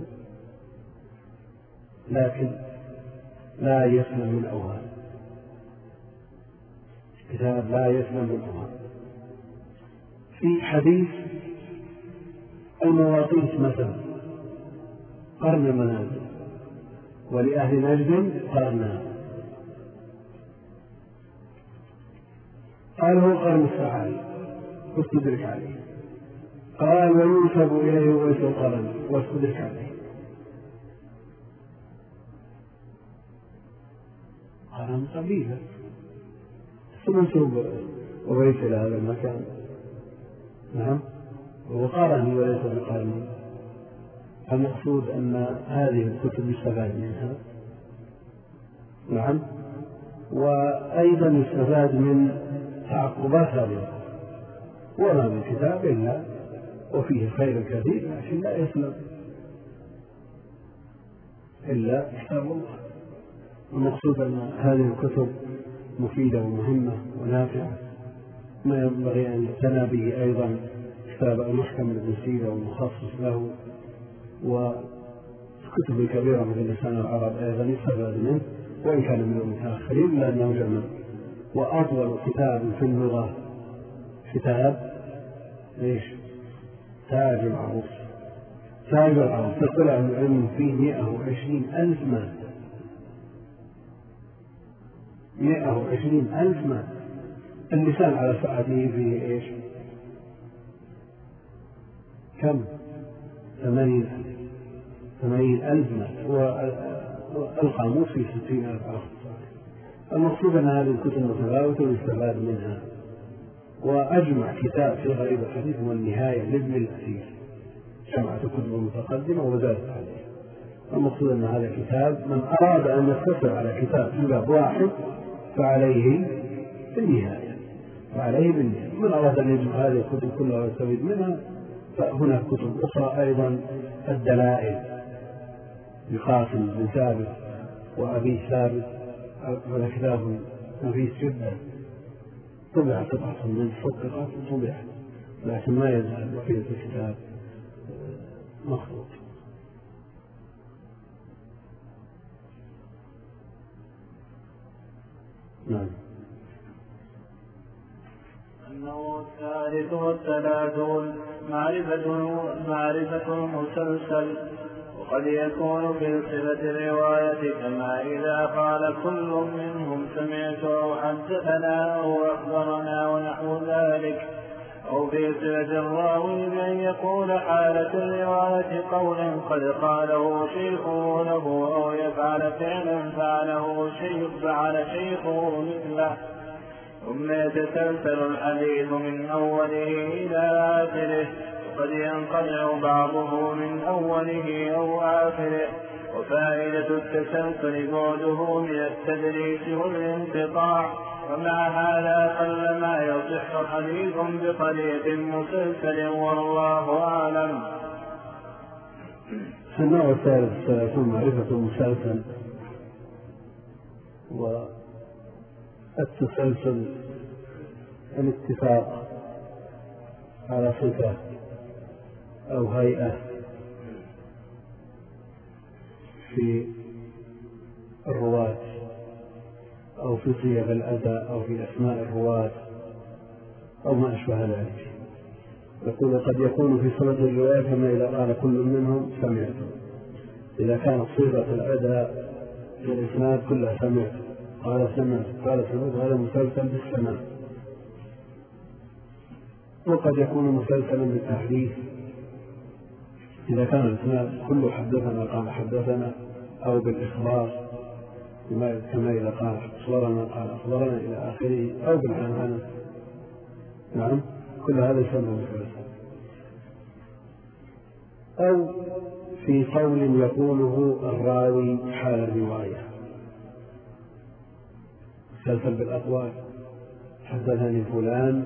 لكن لا يسلم من أوهام، كتاب لا يسلم من أوهام. في حديث المواقيت مثلا قرن منازل، ولأهل نجد قرنا، قال هو قرن السعادة واستدرك عليه، قال وينسب إليه ويس القرن واستدرك عليه. قرن قبيلة منسوب وبيت إلى هذا المكان، نعم، وهو قرن وليس بقرن. المقصود أن هذه الكتب يستفاد منها، نعم، وأيضا يستفاد من تعقبات هذه، وما من كتاب إلا وفيه خير كثير، لكن لا يسلم إلا كتاب الله. المقصود أن هذه الكتب مفيدة ومهمة ونافعة. ما ينبغي أن يعتنى به أيضا كتاب المحكم ابن سيرة والمخصص له، والكتب الكبيرة مثل لسان العرب أيضا يستفاد منه وإن كان من المتأخرين لأنه جمع. وأطول كتاب في اللغة كتاب إيش؟ تاج العروس. تاج العروس تقول عن العلم فيه مئة وعشرين ألف مادة، مئة وعشرين ألف مادة. اللسان على ساعته فيه إيش؟ كم؟ ثمانين ألف ثمانين ألف مادة، والقاموس فيه ستين ألف أخ. المقصود أن هذه الكتب متفاوتة ويستفاد منها. وأجمع كتاب في غريب الحديث والنهاية لابن الأثير، جمعت كتب متقدمة وزادت عليه. المقصود أن هذا الكتاب من أراد أن يقتصر على كتاب في باب واحد فعليه بالنهاية، فعليه بالنهاية. من أراد أن يجمع هذه الكتب كلها ويستفيد منها فهناك كتب أخرى أيضا. الدلائل لقاسم بن ثابت وأبي ثابت، هذا كتاب نفيس جدا، طبع قطعة من صدقات طبع، لكن ما يزال بقية الكتاب مخطوط. نعم. أنه الثالث والثلاثون معرفة معرفة المسلسل، وقد يكون في صفة الرواية كما إذا قال كل منهم سمعت أو حدثنا أو أخبرنا ونحو ذلك، أو في صفة الراوي بأن يقول حالة الرواية قولا قد قاله شيخه له، أو يفعل فعلا فعله شيخ فعل شيخه مثله، ثم يتسلسل الحديث من أوله إلى آخره، وقد ينقطع بعضه من أوله أو آخره. وفائدة التسلسل بعده من التدريس والانقطاع، ومع هذا قل ما يصح حديث بطريق مسلسل والله أعلم. النوع الثالث سيكون معرفة المسلسل، والتسلسل الاتفاق على صفة أو هيئة في الرواة أو في صيغ الأداء أو في أسماء الرواة أو ما أشبه ذلك. يقول قد يكون في صلة الرواية كما إذا قال كل منهم سمعت، إذا كانت صيغة الأداء في الإسناد كلها سمعت، قال سمعت قال سمعت، هذا مسلسل بالسماع. وقد يكون مسلسلا بالتحديث إذا كان الإسناد كله حدثنا قال حدثنا، أو بالإخبار كما إذا قال أخبرنا قال أخبرنا إلى آخره، أو بالعنعنة. نعم، كل هذا يسمى مسلسل. أو في قول يقوله الراوي حال الرواية، مسلسل بالأقوال، حدثني فلان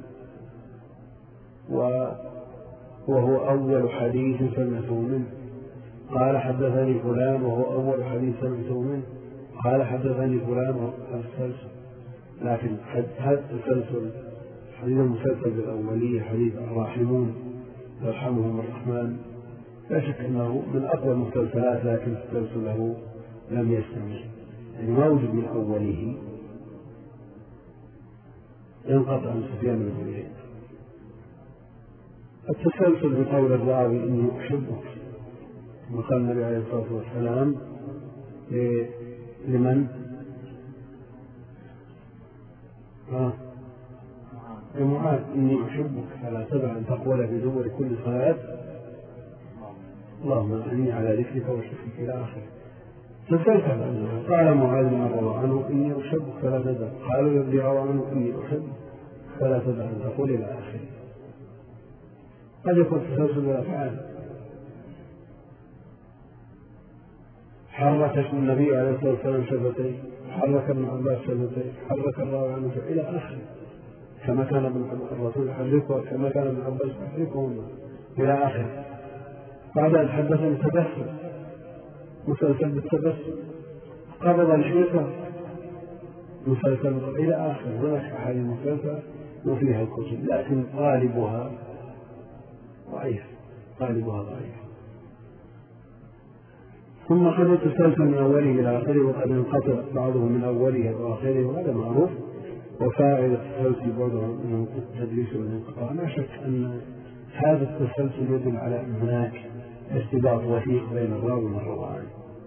وهو أول حديث سمعته منه، قال حدثني فلان وهو أول حديث سمعته منه، قال حدثني فلان وهو السلسل. لكن هذا التسلسل حديث المسلسل بالأولية، حديث الراحمون يرحمهم الرحمن، لا شك أنه من أقوى المسلسلات، لكن تسلسله لم يستمر، يعني ما وجد من أوله، ينقطع عن سفيان بن عيينة. التسلسل بقول الراوي إني أحبك، كما قال النبي عليه الصلاة والسلام لمن؟ آه. لمعاذ: إني أحبك فلا تدع أن تقول في دبر كل صلاة اللهم أعني على ذكرك وشكرك إلى آخره. تسلسل عنه. قال معاذ رضي الله عنه: إني أحبك فلا تدع. قالوا يرجع عنه: إني أحبك فلا تدع أن تقول إلى آخره. قد يكون تسلسل بالأفعال. حرك النبي عليه الصلاة والسلام شفتيه، حرك ابن عباس شفتيه، حرك الراوي عنه إلى آخره، كما كان ابن الرسول يحركه، كما كان ابن عباس يحركه إلى آخره. بعد أن حدثني تبسم، مسلسل بالتبسم، قبض الحيطة، مسلسل إلى آخر. هناك أحاديث مسلسل وفيها الكتب، لكن غالبها ضعيف، غالبها ضعيف. ثم قد يتسلسل من أوله إلى آخره، وقد ينقطع بعضه من أوله وآخره، وهذا معروف. وفائدة التسلسل بعضه من التدليس والانقطاع. لا شك أن هذا التسلسل يدل على أن هناك ارتباط وثيق بين الراوي والروى عنه،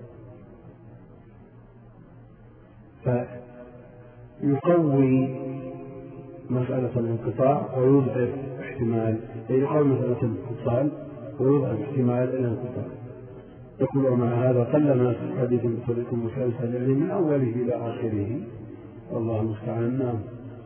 فيقوي مسألة الانقطاع ويضعف احتمال، يقوي مسألة الاتصال ويضعف احتمال الانقطاع. يقول: ومع هذا قل ما في حديث بطريق مسلسل، يعني من أوله إلى آخره، والله المستعان. نعم.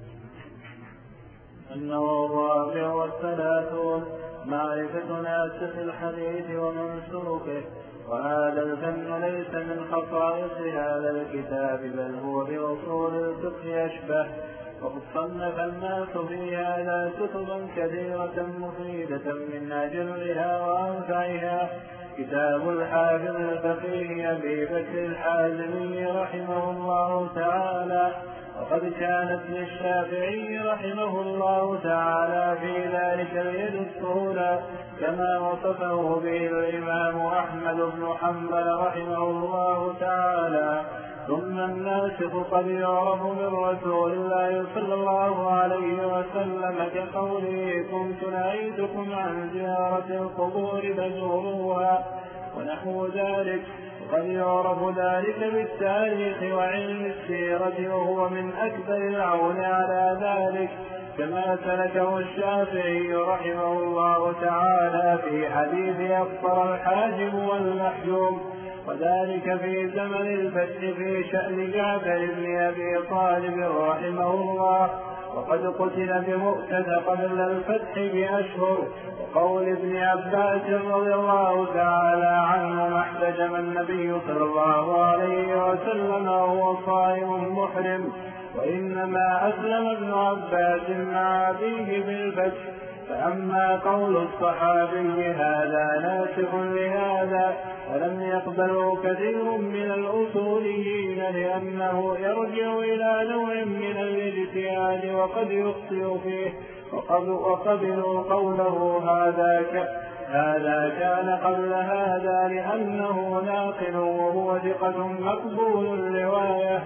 أنه الرابع والثلاثون معرفة ناسخ الحديث ومنسوخه، وهذا الفن ليس من خصائص هذا الكتاب، بل هو بأصول الفقه أشبه. وقد صنف الناس في هذا كتبا كثيرة مفيدة، من أجلها وأنفعها كتاب الحافظ الفقيه أبي بكر الحازمي رحمه الله تعالى. وقد كانت للشافعي رحمه الله تعالى في ذلك اليد السهولى، كما وصفه به الإمام أحمد بن حنبل رحمه الله تعالى. ثم الناسخ قد يعرف من رسول الله صلى الله عليه وسلم، كقوله: كنت نهيتكم عن زيارة القبور فزوروها، ونحو ذلك. وقد يعرف ذلك بالتاريخ وعلم السيرة، وهو من أكبر العون على ذلك، كما سلكه الشافعي رحمه الله تعالى في حديث أفطر الحاجب والمحجوم، وذلك في زمن الفتح في شأن جعفر بن أبي طالب رحمه الله، وقد قتل بمؤتة قبل الفتح بأشهر. وقول ابن عباس رضي الله تعالى عنه: ما احتجم النبي صلى الله عليه وسلم وهو صائم محرم، وإنما أسلم ابن عباس مع أبيه بالفتح. فأما قول الصحابي هذا ناسخ لهذا، ولم يقبله كثير من الأصوليين، لأنه يرجع إلى نوع من الاجتهاد وقد يخطئ فيه، وقبلوا قوله هذا هذا كان قبل هذا، لأنه ناقل وهو ثقة مقبول الرواية.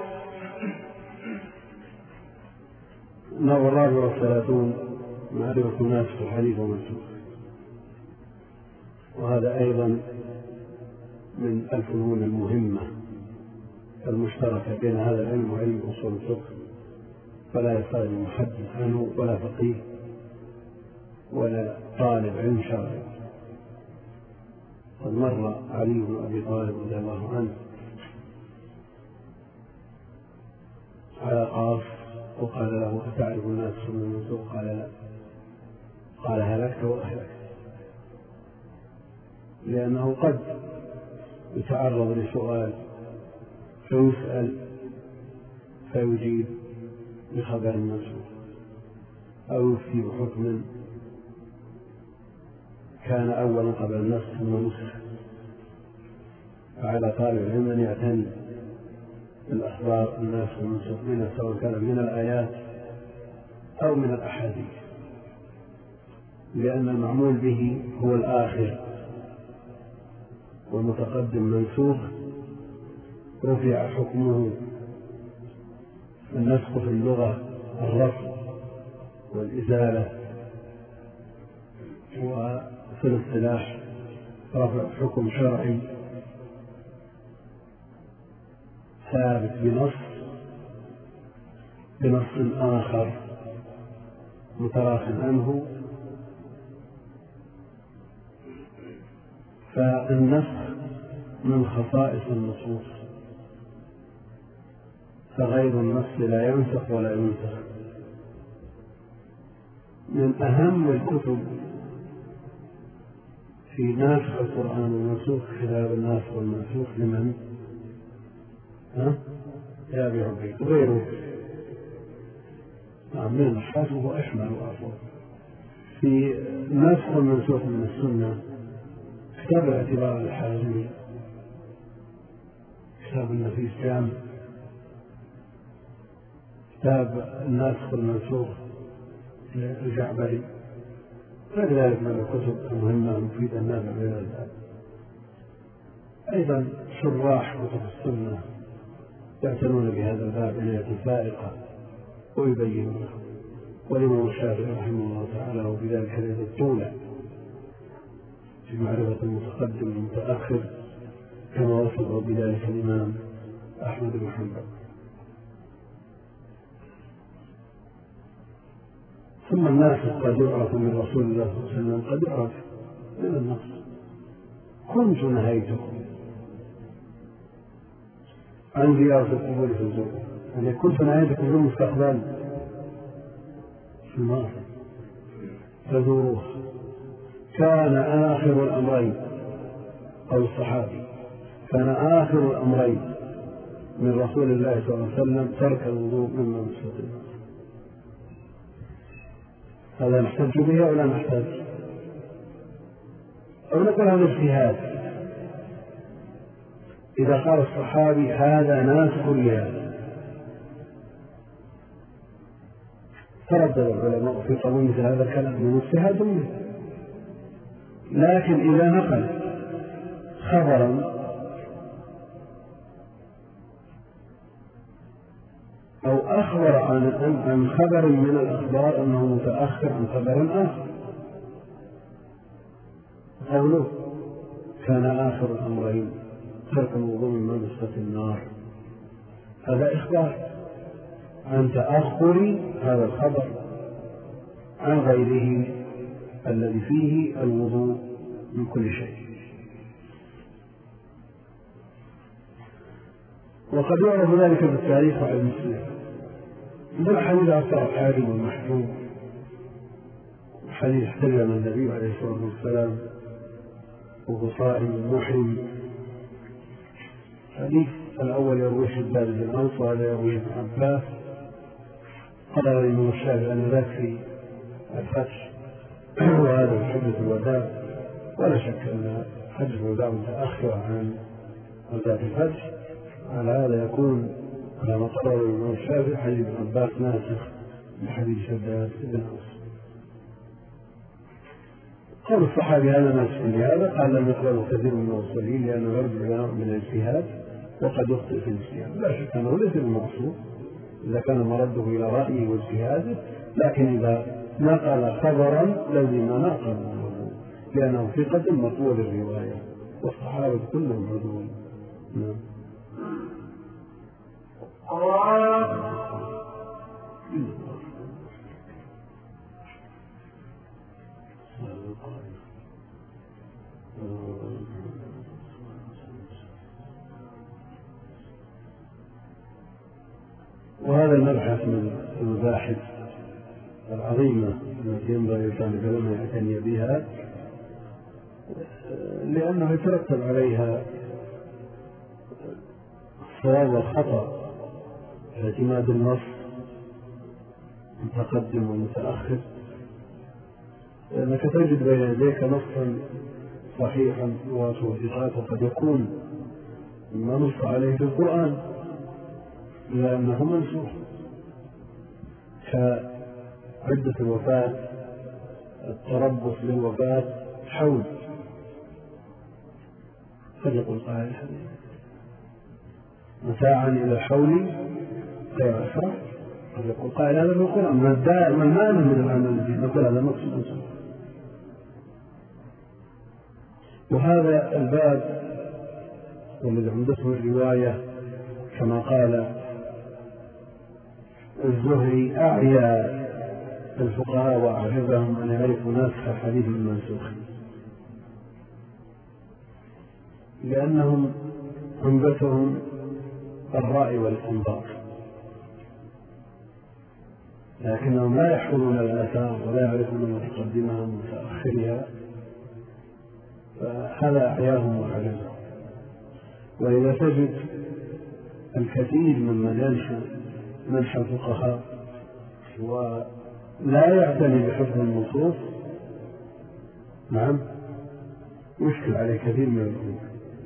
النوع الرابع والثلاثون معرفة ناسخ الحديث ومنسوخ، وهذا أيضا من الفنون المهمة المشتركة بين هذا العلم وعلم أصول الفقه، فلا يستغني محدث عنه ولا فقيه ولا طالب علم شرعي. قد مر علي بن أبي طالب رضي الله عنه على قاف وقال له: أتعرف الناس من المنسوخ؟ قال: لا. قال: هلكت وأهلكت، لأنه قد يتعرض لسؤال فيسأل فيجيب بخبر منسوخ، أو يفتي بحكم كان أولا قبل النسخ ثم نسخ. فعلى طالب العلم أن يعتني بالأخبار الناسخ والمنسوخ منها، سواء كان من الآيات أو من الأحاديث، لأن المعمول به هو الآخر، والمتقدم منسوخ رفع حكمه. النسخ في اللغة الرفع والإزالة، وفي الاصطلاح رفع حكم شرعي ثابت بنص بنص آخر متراخ عنه. فالنسخ من خصائص النصوص، فغير النص لا ينسخ ولا ينسخ. من أهم الكتب في ناسخ القرآن والمنسوخ كتاب الناسخ والمنسوخ لمن؟ ها؟ يا أبي عبيد وغيره. نعم، من النحاس هو أشمل وأفضل. في الناسخ والمنسوخ من السنة كتاب الاعتبار الحازمي، كتاب النفيس جامع، كتاب الناسخ والمنسوخ الجعبري، غير ذلك من الكتب المهمة المفيدة النافعة من الباب. أيضا شراح كتب السنة يعتنون بهذا الباب عناية فائقة ويبينونه. والإمام الشافعي رحمه الله تعالى وبذلك اليد الطولة في معرفة المتقدم والمتأخر، كما وصف بذلك الإمام أحمد بن حنبل. ثم الناس قد يعرف من رسول الله صلى الله عليه وسلم، قد يعرف من النص: كنت نهيتكم عن زيارة القبور في الزور. يعني كنت نهيتكم في المستقبل، في الماضي فزوروها. كان آخر الأمرين، أو الصحابي كان آخر الأمرين من رسول الله صلى الله عليه وسلم ترك الوضوء مما مسته. هذا نحتج به أو لا نحتج؟ أو نقول هذا اجتهاد. إذا قال الصحابي هذا ناسخ لهذا، تردد العلماء في قبول مثل هذا الكلام من اجتهاد منه. لكن إذا نقل خبرا أو أخبر عن عن خبر من الأخبار أنه متأخر عن خبر آخر، قوله كان آخر الأمرين ترك الوضوء من مسة النار، هذا إخبار عن تأخر هذا الخبر عن غيره الذي فيه الوضوء من كل شيء. وقد يعرف ذلك بالتاريخ وعلم السيرة. عندنا حديث أثر الحاكم والمحكوم، حديث احتجم النبي عليه الصلاة والسلام وهو صائم محرم. حديث الأول يرويه شداد بن أوس وهذا يرويه ابن عباس. قال الإمام الشافعي أن ذاك في الفتح وهذا حجة الوداع، ولا شك أن حجة الوداع متأخر عن ذات الفتح. على هذا يكون على ما قرر الإمام الشافعي حديث ابن عباس ناسخ لحديث شداد بن أوس. قال الصحابي هذا ناسخ لهذا، قال لم يقبله كثير من المرسلين لأنه يرجع من الاجتهاد وقد يخطئ في الاجتهاد. لا شك أنه ليس بالمقصود إذا كان مرده إلى رأيه واجتهاده، لكن إذا نقل خبرا لازم نقله لأنه ثقة مقبول الرواية، والصحابة كلهم عدول. نعم. هذا المبحث من المباحث العظيمة التي ينبغي كان العلماء يعتني بها، لأنه يترتب عليها الصواب والخطأ في اعتماد النص متقدم ومتأخر، لأنك تجد بين يديك نصا صحيحا وتوثيقات وقد يكون ما نص عليه في القرآن إلا أنه منسوخ، كعدة الوفاة، التربص للوفاة حول، قد يقول قائل متاعا إلى الحول غير أسرع، قد يقول قائل هذا في القرآن ما المانع من العمل به، نقول هذا نص منسوخ. وهذا الباب والذي عمدته الرواية كما قال الزهري أعيا الفقهاء وأعجبهم أن يعرفوا ناسخ الحديث المنسوخ، لأنهم عمدتهم الرأي والاستنباط، لكنهم لا يحفظون الآثار ولا يعرفون متقدمها ومتأخرها، فهذا أعياهم وأعجبهم. وإذا تجد الكثير ممن ينشأ منشأ الفقهاء ولا يعتني بحفظ النصوص، نعم يشكل عليه كثير من الأمور.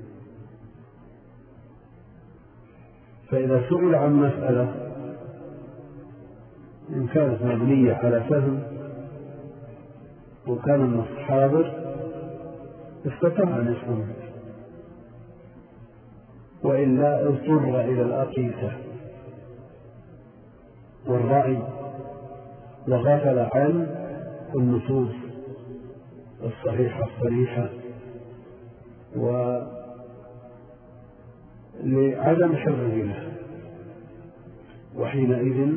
فإذا سئل عن مسألة إن كانت مبنية على فهم وكان النص حاضر استطاع أن يفهم، وإلا اضطر إلى الأقيسة والرأي وغفل عن النصوص الصحيحة الصريحة، ولعدم حفظه له، وحينئذ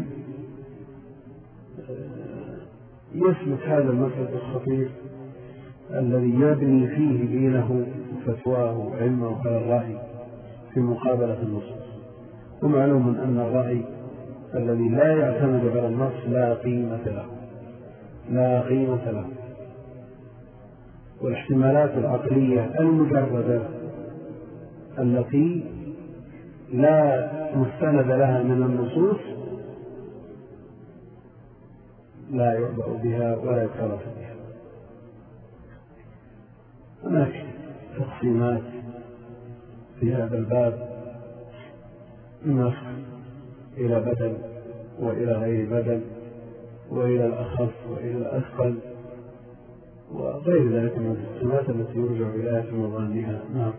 يسلك هذا المسلك الخطير الذي يبني فيه دينه وفتواه وعلمه على الرأي في مقابلة النصوص. ومعلوم أن الرأي الذي لا يعتمد على النص لا قيمة له، لا قيمة له. والاحتمالات العقلية المجردة التي لا مستند لها من النصوص لا يعبأ بها ولا يكرف بها. هناك تقسيمات في هذا الباب، النسخ إلى بدل وإلى غير بدل وإلى الأخف وإلى الأثقل وغير ذلك من التقسيمات التي يرجع إليها في مظانها. نعم.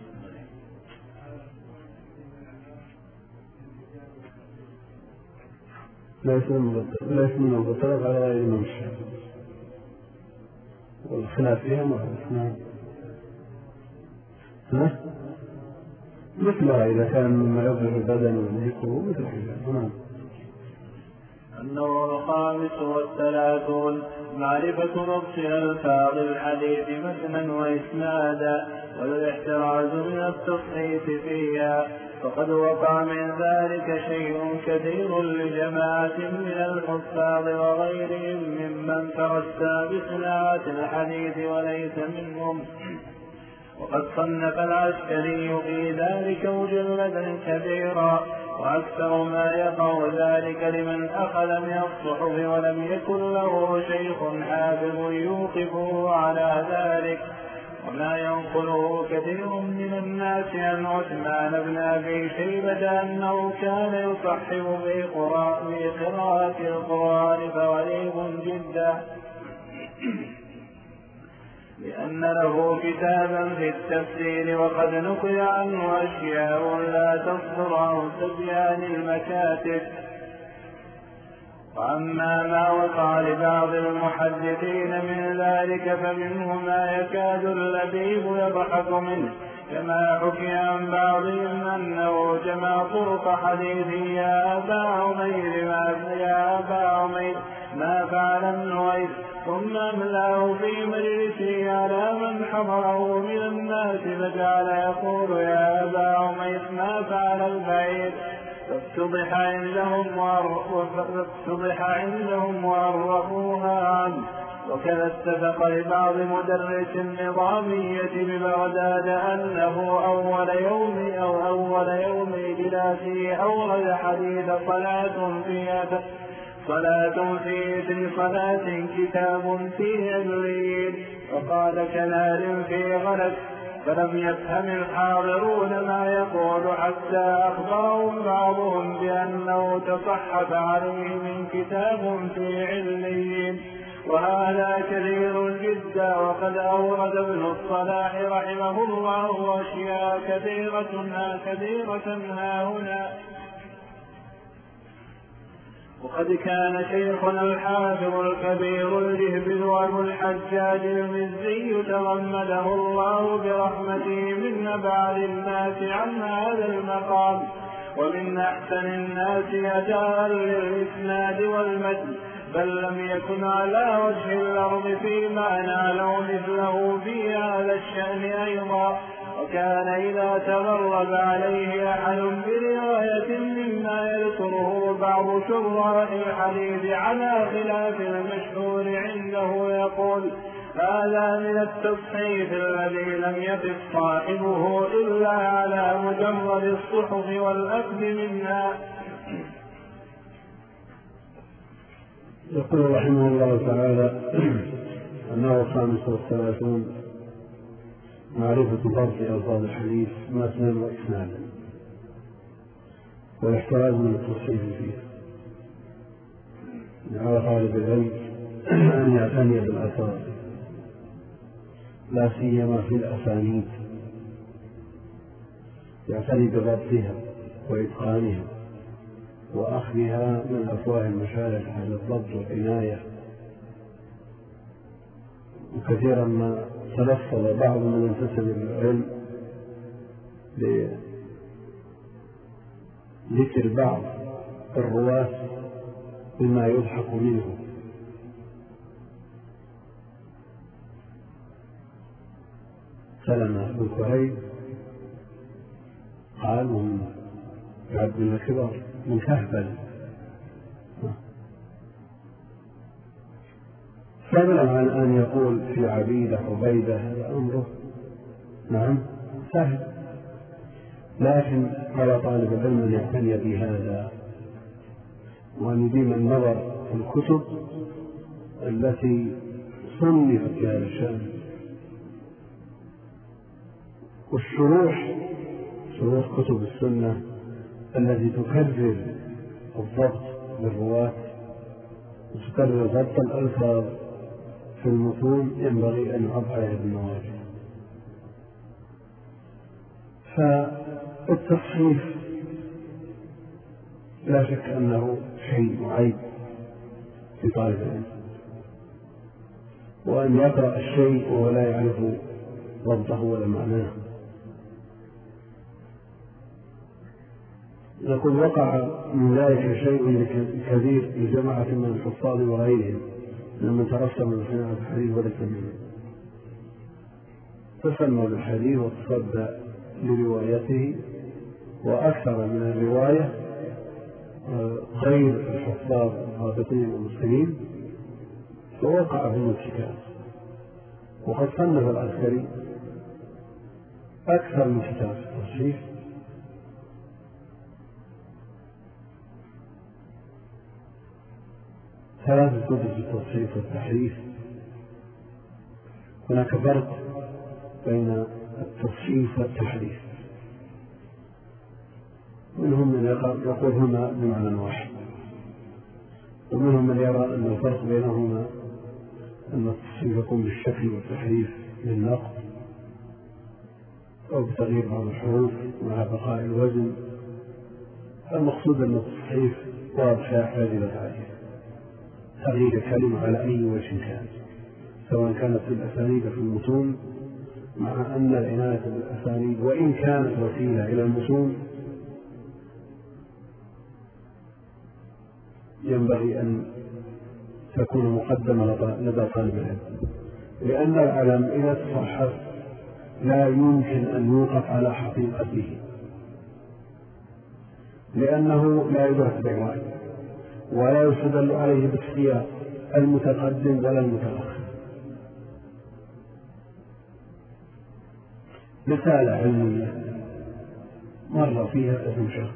ليس من المبطلات على غير الممشى والخلاف فيها معروف. نعم. ها؟ مثلها إذا كان مما يظهر البدن ويذكره مثل حجاب. نعم. النوع الخامس والثلاثون معرفة نص ألفاظ الحديث متنا وإسنادا والاحتراز من التصحيف فيها، فقد وقع من ذلك شيء كثير لجماعة من الحفاظ وغيرهم ممن ترسى بصناعة الحديث وليس منهم. وقد صنف العسكري في ذلك مجلدا كبيرا، وأكثر ما يقع ذلك لمن أخذ من الصحف ولم يكن له شيخ حافظ يوقفه على ذلك. وما ينقله كثير من الناس عن عثمان بن أبي شيبة أنه كان يصحف بقراءة القرآن فغريب جدا، لأن له كتابا في التفسير وقد نقل عنه أشياء لا تصدر عن تبيان المكاتب. وأما ما وقع لبعض المحدثين من ذلك فمنه ما يكاد اللبيب يضحك منه، كما حكي عن بعضهم أنه جمع طرق حديث يا أبا عمير ما يا أبا عمير ما فعل النوير، ثم أملاه في مجلسه على من حضره من الناس فجعل يقول يا أبا عمير ما فعل البعير، فافتضح عندهم فافتضح عندهم وعرفوها عنه. وكذا اتفق لبعض مدرس النظامية ببغداد أنه أول يوم أو أول يوم دراسه أورد حديث صلاة في صلاة في إثر صلاة كتاب في عليين، وقال كنار في غلس، فلم يفهم الحاضرون ما يقول حتى أخبرهم بعضهم بأنه تصحف عليه من كتاب في عليين، وهذا كثير جدا. وقد أورد ابن الصلاح رحمه الله أشياء كثيرة كثيرة ها هنا. وقد كان شيخنا الحافظ الكبير الجهبذ أبو الحجاج المزي تغمده الله برحمته من نبع الناس عن هذا المقام، ومن أحسن الناس أداء للإسناد والمتن، بل لم يكن على وجه الأرض فيما ناله مثله في هذا الشأن أيضا. وكان إذا تغرب عليه أحد برواية مما يذكره بعض شراح الحديث على خلاف المشهور عنده يقول: هذا من التصحيف الذي لم يقف صاحبه إلا على مجرد الصحف والأخذ منها. يقول رحمه الله تعالى أنه خامس والثلاثون: معرفة ضبط ألفاظ الحديث متنا وإسنادا، والاحتراز من التصحيف فيه. على طالب العلم أن يعتني بالآثار، لا سيما في الأسانيد، يعتني بضبطها وإتقانها وأخذها من أفواه المشايخ على الضبط والعناية. وكثيرا ما تلفظ بعض من انتسب للعلم بذكر بعض الرواة بما يضحك منه، سلمة بن كهيل قال من عبد من الكبار من كهبل، فضلا عن أن يقول في عبيدة عبيدة هذا أمره نعم سهل، لكن على طالب العلم أن يعتني بهذا وأن يديم النظر في الكتب التي صنفت في هذا الشأن، والشروح شروح كتب السنة التي تكرر الضبط للرواة وتكرر ضبط الألفاظ في المتون ينبغي أن يعض عليها بالنواجذ. فالتصحيف لا شك أنه شيء عيب في طالب العلم، وأن يقرأ الشيء وهو لا يعرف ضبطه ولا معناه. نقول وقع من ذلك شيء كبير لجماعة من الحفاظ وغيرهم لمن ترسم من صناعة الحديث وليس منه، تسمى بالحديث وتصدى لروايته، وأكثر من الرواية غير الحفاظ الضابطين والمسلمين، فوقع في الكتاب. وقد صنف العسكري أكثر من كتاب التصحيف، ثلاثة كتب في التصحيف والتحريف. هناك فرق بين التصحيف والتحريف، منهم من يقول هنا بمعنى واحد، ومنهم من يرى أن الفرق بينهما أن التصحيف يكون بالشكل والتحريف بالنقد أو بتغيير بعض الحروف مع بقاء الوزن. المقصود أن التصحيف واضح يحتاج إلى تعريف، تغيير كلمة على أي وجه كان، سواء كانت في الأسانيد في المتون، مع أن العناية بالأسانيد وإن كانت وسيلة إلى المتون ينبغي أن تكون مقدمة لدى طالب العلم، لأن العلم إذا تصحف لا يمكن أن يوقف على حقيقته، لأنه لا يدرك بالرأي ولا يستدل عليه بالسياق المتقدم ولا المتأخر. رسالة علمية مر فيها ابن شهر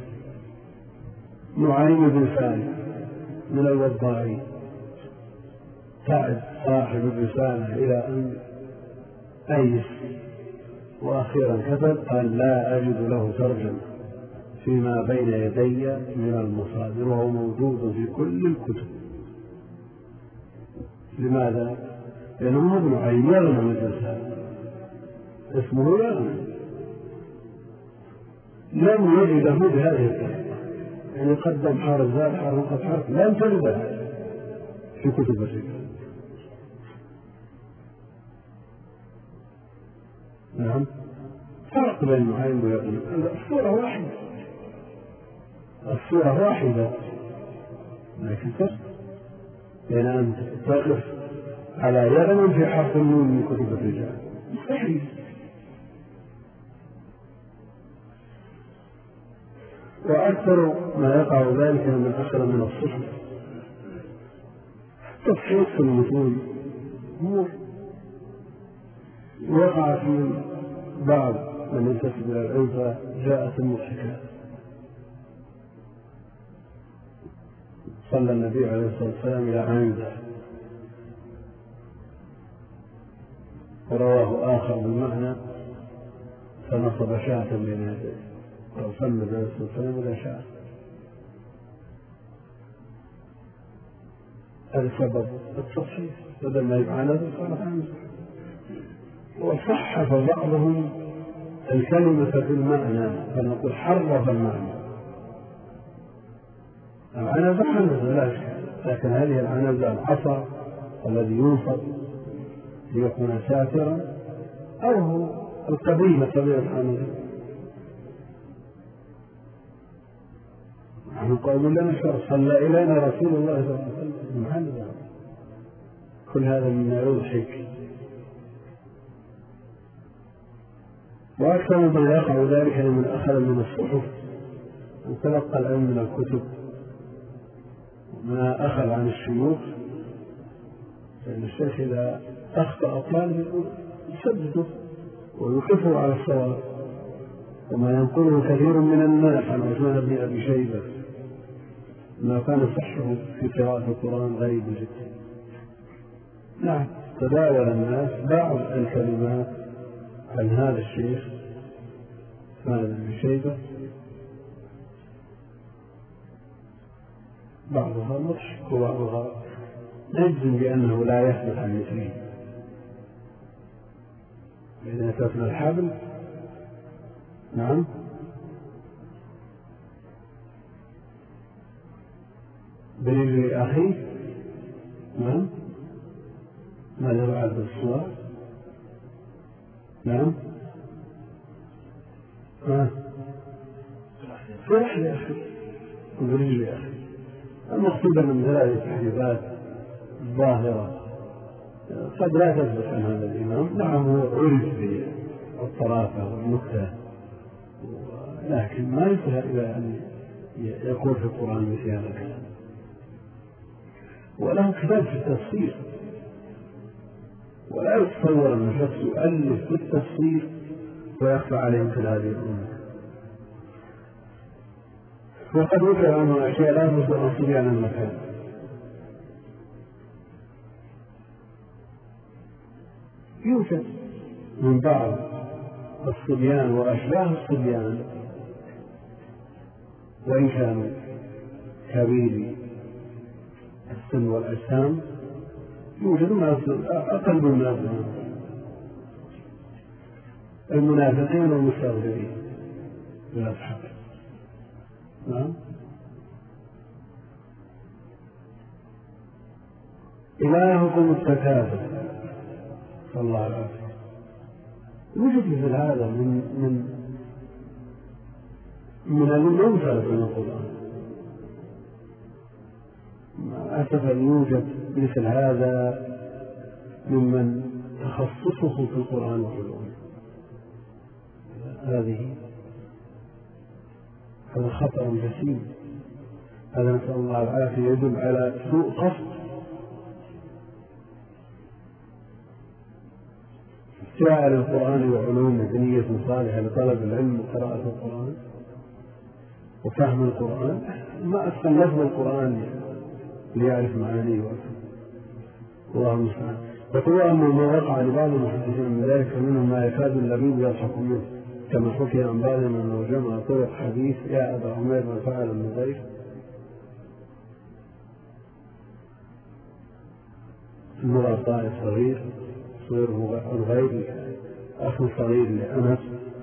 نعيم بن سالم من الوضاعين، تعب صاحب الرسالة إلى أن أيس وأخيرا كتب قال لا أجد له ترجمة فيما بين يدي من المصادر وهو موجود في كل الكتب. لماذا؟ لأنه ابن نعيم يغنم الرسالة، اسمه يغنم، لم يجده بهذه الطريقة، يعني قدم حرف زاد حرف قد حرف لم تجدها في كتب الرجال. نعم، فرق بين نعيم ويغنم، الصورة واحدة، الصورة واحدة لكن فرق بين أن تقف على يغنم في حرف النون من كتب الرجال مستحيل. وأكثر ما يقع ذلك من أخر من الصحف تصحيح في المتون وقع في بعض من ينتسب إلى العلم جاءت المضحكات. صلى النبي عليه الصلاة والسلام إلى عنده ورواه آخر بالمعنى فنصب شاة بين يديه وصلى النبي عليه الصلاة والسلام إلى شاة. هذا سبب التصحيح بدل ما يبقى نزل صار عنده. وصحف بعضهم الكلمة في المعنى فنقول حرف المعنى. العنزة عنزة لا شك، لكن هذه العنزة العصا الذي ينصب ليكون ساترا أو هو القبيلة قبيلة العنزة. نحن قوم لنا شر صلى إلينا رسول الله صلى الله عليه وسلم عنزة. كل هذا مما يضحك. وأكثر ما يقع ذلك من أخذ من الصحف وتلقى العلم من الكتب ما أخذ عن الشيوخ، لأن الشيخ إذا أخطأ طالب يسدده ويوقفه على الصواب. وما ينقله كثير من الناس عن عثمان بن أبي شيبة ما كان صحه في قراءة القرآن غريب جدا. نعم، تداول الناس بعض الكلمات عن هذا الشيخ عثمان بن أبي شيبة، بعضها مضحك وبعضها نجزم بأنه لا يثبت عن مثله. إذا كفنا الحبل نعم برجل أخيه نعم ماذا بعد بالصور نعم ها فرح يا أخي برجل يا أخي. المقصود من هذه التحريفات الظاهرة قد لا تثبت عن هذا الإمام. نعم هو عرف بالطرافة والنكتة لكن ما ينتهي إلى أن يقول في القرآن مثل هذا الكلام. وله كتاب في التفسير ولا يتصور أن شخص يؤلف في التفسير ويخفى عليه مثل هذه الأمور. وقد ذكر عنه أشياء لا تصدر أن تبيع عن المكان. يوجد من بعض الصبيان وأشباه الصبيان وإن كانوا كبير السن والأجسام يوجد أقل من الناس المنافقين والمستغفرين من الأصحاب. نعم إلهكم التكاثر صلى الله عليه وسلم. وجد مثل هذا من من من المنفعة من القرآن. مع الأسف يوجد مثل هذا ممن تخصصه في القرآن وعلومه. هذه هذا خطر جسيم، هذا نسأل الله العافية يدل على سوء قصد. جعل القرآن وعلوم دينية صالحة لطلب العلم وقراءة القرآن وفهم القرآن، ما أتقن لفظ القرآن ليعرف معانيه وأفهم. الله المستعان. يقول أما ما وقع لبعض المحدثين من ذلك فمنهم ما يكاد اللبيب يضحك منه، كما حكي عن بعضهم أنه جمع طرق حديث يا أبا عمير ما فعل النظيف المرأة طائف صغير صغير الغير أخ صغير لأنس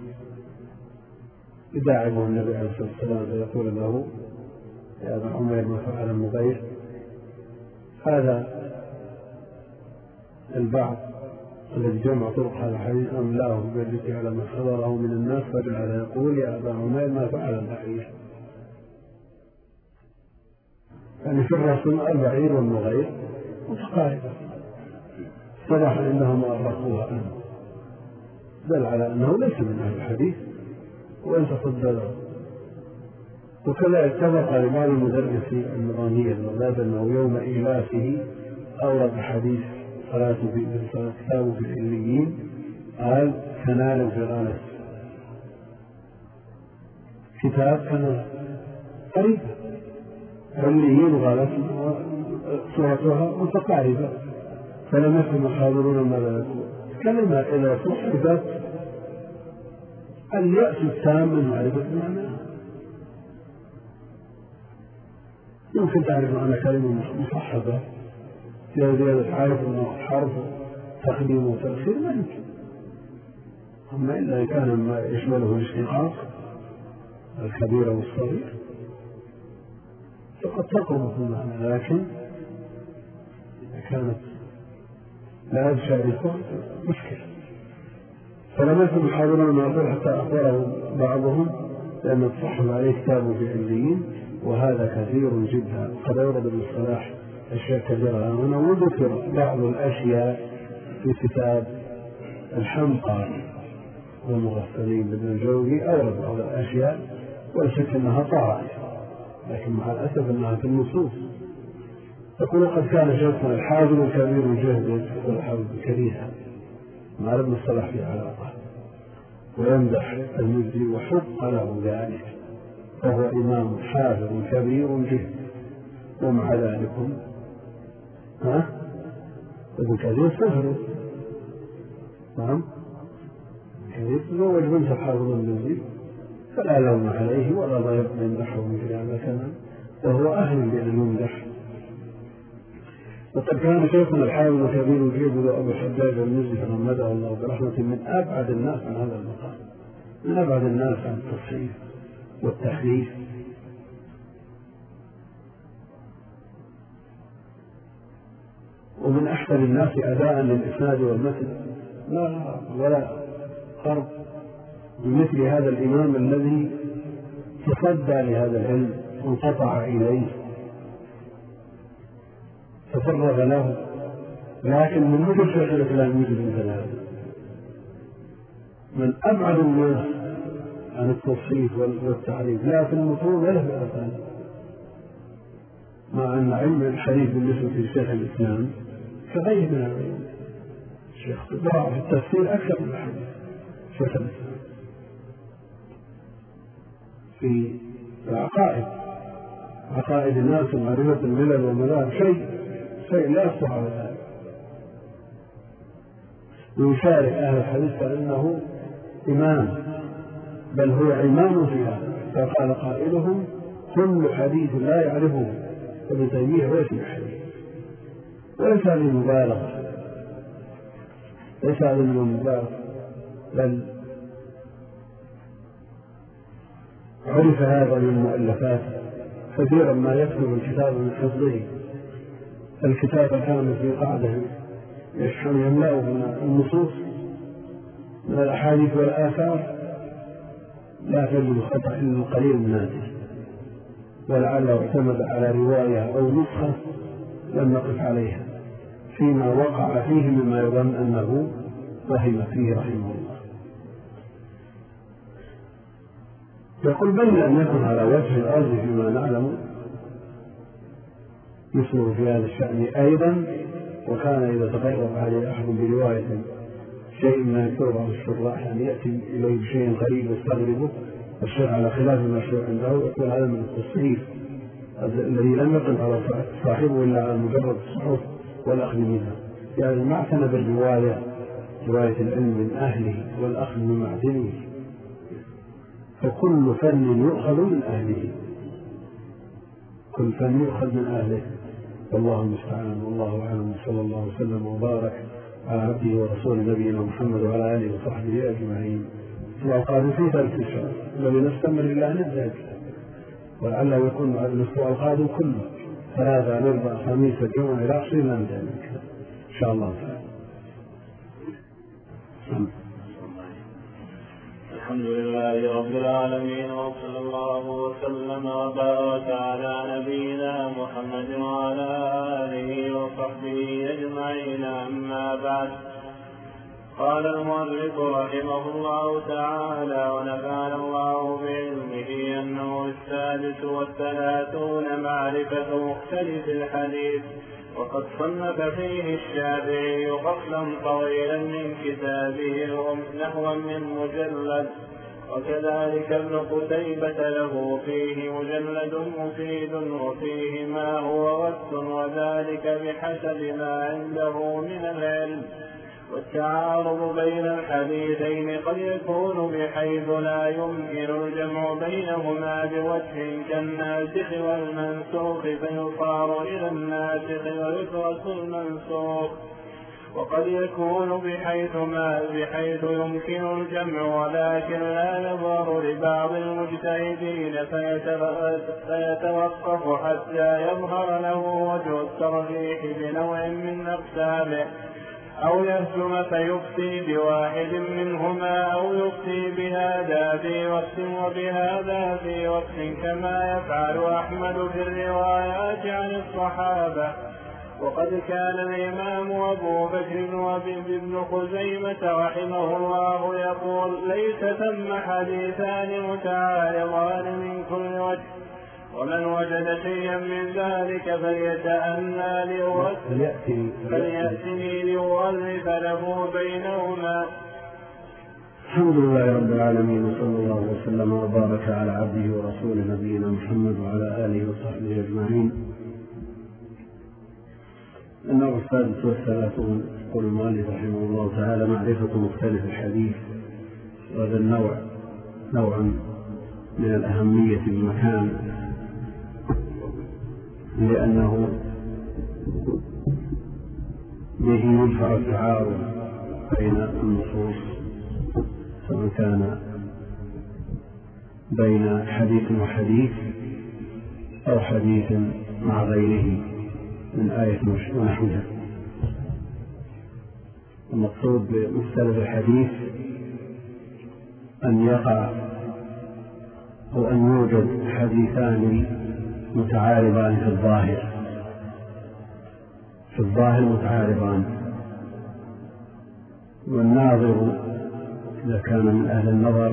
يداعبه النبي عليه الصلاة والسلام فيقول له يا أبا عمير ما فعل النظير. هذا البعض الذي جمع طرق هذا الحديث أملاه بالتي على ما حضره من الناس فجعل يقول يا أبا عمير ما فعل البعير، يعني في الرسم البعير والنغير متقاربة، صرح أنهم أرقوها عنه، دل على أنه ليس من أهل الحديث وإن تصدره. وكذا اتفق لبعض المدرسين النظامية البغداد أنه يوم إيلافه أورد حديث صلاة في كتابه في العليين قال كنال في غالس، كتاب كان قريبة عليين وغالس صورتها متقاربة، فلم يفهم الحاضرون ماذا يقول. كلمة إلى صحبة اليأس التام من معرفة معناها. يمكن تعرف معنى كلمة مصحبة فيها زيادة حرف وحرف تقديم وتأخير ما يمكن، أما إلا كان ما يشمله الاشتقاق الكبير والصغير فقد تقرب في المعنى، لكن إذا كانت لا يشاركه مشكلة. فلم يكن الحاضرون ما يقول حتى أخبره بعضهم لأن تصحب عليه كتابه في عليين، وهذا كثير جدا. قد يورد بالصلاح أشياء كثيرة هنا، وذكر بعض الأشياء في كتاب الحمقى والمغفلين لابن الجوزي، أورد بعض الأشياء ولا شك أنها طائف، لكن مع الأسف أنها في النصوص. يقول قد كان شيخنا الحافظ الكبير الجهد يقول الحافظ الكبير مع ابن الصلاح في علاقة ويمدح المجدي وحق له ذلك، فهو إمام حافظ كبير جهد، ومع ذلك ها ابن كثير سهل نعم كثير تزوج بنت الحافظ المجدي فلا لوم عليه ولا ضير يمدحه مثل هذا كمان، وهو أهل لأن يمدح. وقد كان شيخنا الحافظ الكبير الجيد أبو الحجاج المزي رمده الله برحمة من أبعد الناس عن هذا المقام، من أبعد الناس عن التصحيح والتحديث، ومن أحسن الناس أداء للإسناد والمتن، لا ولا قرب بمثل هذا الإمام الذي تصدى لهذا العلم وانقطع إليه تفرغ له، لكن من مثل شيخ الإسلام يوجد مثل هذا من أبعد الناس عن التصحيح والتعريف، لا في المتون ولا في الأسانيد، مع أن علم الحديث بالنسبة لشيخ الإسلام كغير من العلم. الشيخ ضاع في التفسير أكثر من الحديث شيخ الإسلام في العقائد، عقائد الناس ومعرفة الملل والمذاهب شيء شيء لا يصح على ذلك، ويشارك أهل الحديث فإنه إمام، بل هو إمام في هذا. فقال قائلهم كل حديث لا يعرفه ابن تيمية وليس بحديث، وليس هذه مبالغة، ليس هذه المبالغة، بل عرف هذا من المؤلفات كثيرا ما يكتب الكتاب من حفظه، الكتاب كان في قاعدة يشحن يملأه من النصوص من الأحاديث والآثار، لا تجد خطأ إلا القليل النادر، ولعله اعتمد على رواية أو نسخة لم نقف عليها فيما وقع فيه مما يظن أنه وهم فيه رحمه الله. يقول بل أن يكون على وجه الأرض فيما نعلم يسلم في هذا الشأن أيضا. وكان إذا تقرب عليه أحد برواية شيء ما يكتبه الشراح يعني يأتي إليه بشيء غريب يستغربه الشيء على خلاف المشروع عنده، يقول هذا من التصريف الذي لم يقل على صاحبه إلا على مجرد الصحف والأخذ منها، يعني ما اعتنى بالرواية رواية العلم من أهله والأخذ من معدنه. فكل فن يؤخذ من أهله، كل فن يؤخذ من أهله، والله المستعان. والله أعلم. صلى الله وسلم وبارك على عبده ورسول نبينا محمد وعلى آله وصحبه أجمعين. الأوقات في ذلك الشهر الذي نستمر إلى أن ننتهي، ولعله يكون الأسبوع القادم كله ثلاثة أربعة خميس الجمعة إلى عشرين لا ننتهي إن شاء الله تعالى. الحمد لله رب العالمين، وصلى الله وسلم وبارك على نبينا محمد وعلى آله وصحبه أجمعين. أما بعد، قال المؤلف رحمه الله تعالى ونفعنا الله بعلمه أنه السادس والثلاثون معرفة مختلف الحديث، وقد صنف فيه الشافعي فصلا طويلا من كتابه نحوا من مجلد، وكذلك ابن قتيبة له فيه مجلد مفيد وفيه ما هو وث، وذلك بحسب ما عنده من العلم. والتعارض بين الحديثين قد يكون بحيث لا يمكن الجمع بينهما بوجه كالناسخ والمنسوخ فيصار إلى الناسخ ويترك المنسوخ، وقد يكون بحيث ما بحيث يمكن الجمع ولكن لا يظهر لبعض المجتهدين فيتوقف حتى يظهر له وجه الترجيح بنوع من أقسامه، أو يهزم فيفتي بواحد منهما، أو يفتي بهذا في وقت وبهذا في وقت، كما يفعل أحمد في الروايات عن الصحابة. وقد كان الإمام أبو بكر وابن خزيمة رحمه الله يقول: ليس ثم حديثان متعارضان من كل وجه، ومن وجد شيئا من ذلك فليتأنى فليأتني ليؤلف له بينهما. الحمد لله رب العالمين، وصلى الله وسلم وبارك على عبده ورسوله نبينا محمد وعلى آله وصحبه أجمعين. النوع السادس والثلاثون، يقول المؤلف رحمه الله تعالى: معرفة مختلف الحديث. وهذا النوع نوع من الأهمية بمكان، لأنه به ينفع التعارض بين النصوص، سواء كان بين حديث وحديث أو حديث مع غيره من آية ونحوها. المقصود بمختلف الحديث أن يقع أو أن يوجد حديثان متعارضان في الظاهر في الظاهر متعارضان، والناظر إذا كان من أهل النظر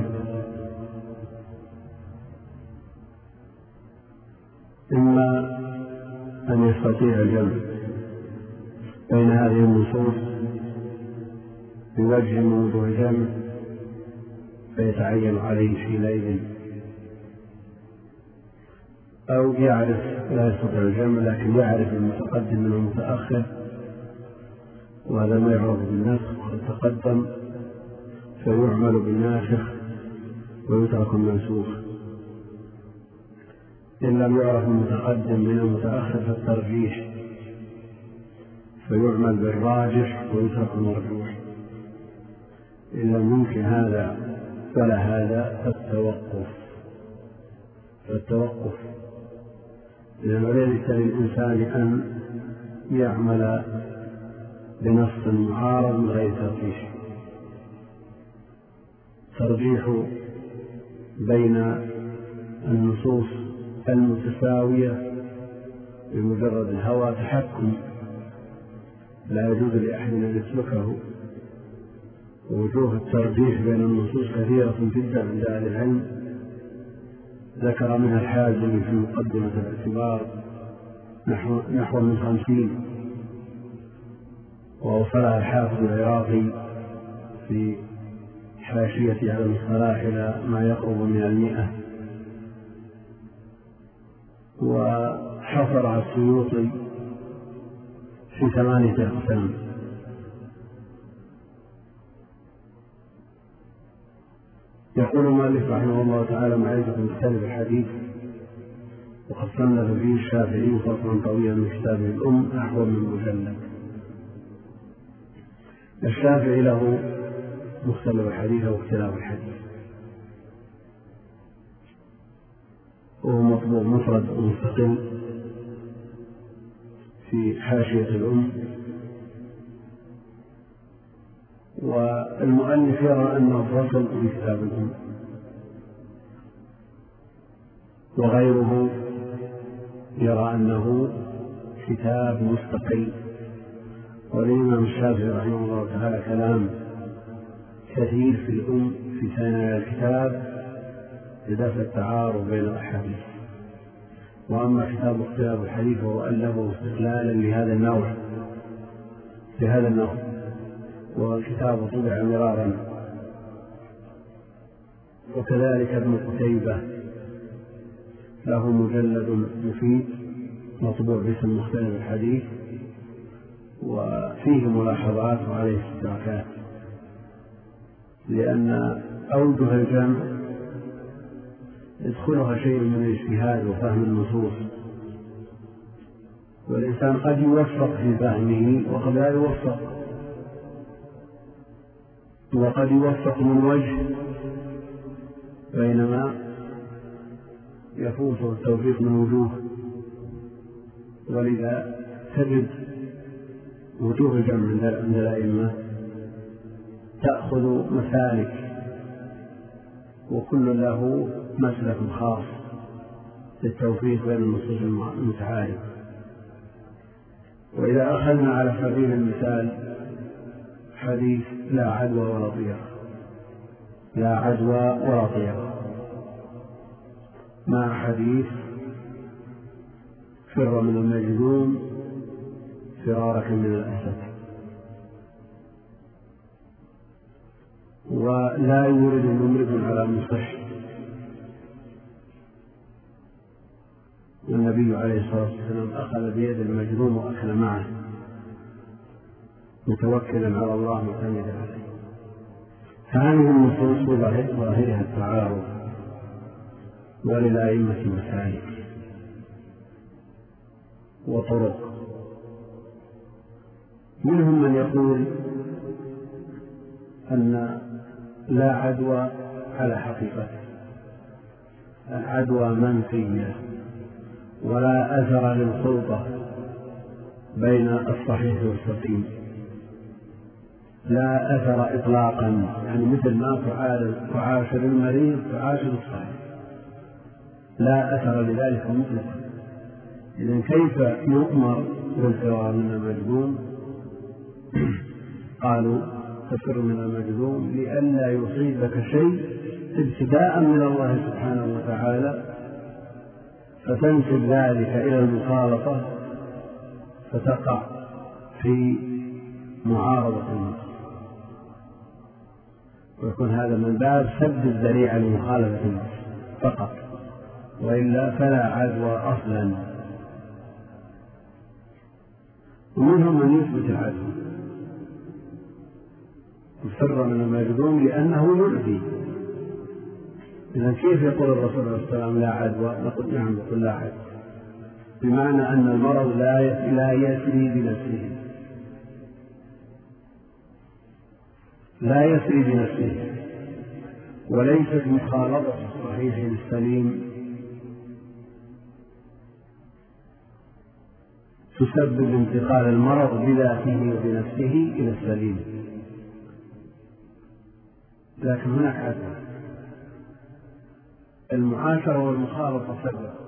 إما أن يستطيع الجمع بين هذه النصوص بوجه من وجوه الجمع فيتعين عليه حينئذ، أو يعرف لا يستطيع الجمع لكن يعرف المتقدم من المتأخر، وهذا ما يعرف بالنسخ والتقدم، فيعمل بالناسخ ويترك المنسوخ. إن لم يعرف المتقدم من المتأخر فالترجيح، فيعمل بالراجح ويترك المرجوح. إن لم يمكن هذا فلا هذا فالتوقف فالتوقف لأنه ليس للإنسان أن يعمل بنص معارض من غير ترجيح. ترجيح بين النصوص المتساوية بمجرد الهوى تحكم لا يجوز لأحد أن يسلكه، ووجوه الترجيح بين النصوص كثيرة جدا عند أهل العلم، ذكر منها الحازمي في مقدمة الاعتبار نحو, نحو من خمسين، وأوصلها الحافظ العراقي في حاشية على المصطلح إلى ما يقرب من المئة، وحصرها السيوطي في ثمانية أقسام. يقول المؤلف رحمه الله تعالى: معرفة مختلف الحديث. وقد صنف فيه الشافعي فصلا طويلا من كتابه الأم نحو من مجلد. الشافعي له مختلف الحديث واختلاف الحديث، وهو مطبوع مفرد ومستقل في حاشية الأم. والمؤلف يرى أنه فصل في كتاب الأم، وغيره يرى أنه كتاب مستقل. والإمام الشافعي رحمه الله تعالى كلام كثير في الأم في ثنايا الكتاب لدفع التعارض بين الأحاديث. وأما كتاب اختلاف الحديث فهو ألفه استقلالا لهذا النوع لهذا النوع والكتاب طبع مرارا. وكذلك ابن قتيبة له مجلد مفيد مطبوع باسم مختلف الحديث، وفيه ملاحظات وعليه استدراكات، لأن أوجه الجمع يدخلها شيء من الاجتهاد وفهم النصوص، والإنسان قد يوفق في فهمه وقد لا يوفق، وقد يوفق من وجه بينما يفوت التوفيق من وجوه. ولذا تجد وجوه الجمع عند الأئمة تأخذ مسالك، وكل له مسلك خاص للتوفيق بين النصوص المتعارضة. وإذا أخذنا على سبيل المثال حديث لا عدوى ولا طيرة، لا عدوى ولا طيرة، مع حديث فر من المجذوم فرارك من الأسد، ولا يورد ممرض على مصح. والنبي عليه الصلاة والسلام أخذ بيد المجذوم وأكل معه متوكلا على الله معتمدا عليه. فهذه النصوص ظاهرها التعارض، وللأئمة مسالك وطرق. منهم من يقول أن لا عدوى على حقيقته، العدوى منفية ولا أثر للخلطة بين الصحيح والسقيم، لا أثر إطلاقا، يعني مثل ما تعاشر المريض تعاشر الصحيح، لا أثر لذلك مطلقا. إذن كيف يؤمر بالفرار من المجذوم؟ قالوا تفر من المجذوم لئلا يصيبك شيء ابتداء من الله سبحانه وتعالى فتنسب ذلك إلى المخالطة فتقع في معارضة النص، ويكون هذا من باب سد الذريعة لمخالفة النص فقط، وإلا فلا عدوى أصلا. ومنهم من يثبت العدوى يفر من المجذوم لأنه يؤذي. إذن كيف يقول الرسول عليه السلام لا عدوى؟ نقول نعم يقول لا عدوى، بمعنى أن المرض لا يسري بنفسه، لا يسري بنفسه، وليست مخالطة الصحيح السليم تسبب انتقال المرض بذاته وبنفسه إلى السليم، لكن هناك عدوى. المعاشرة والمخالطة سبب،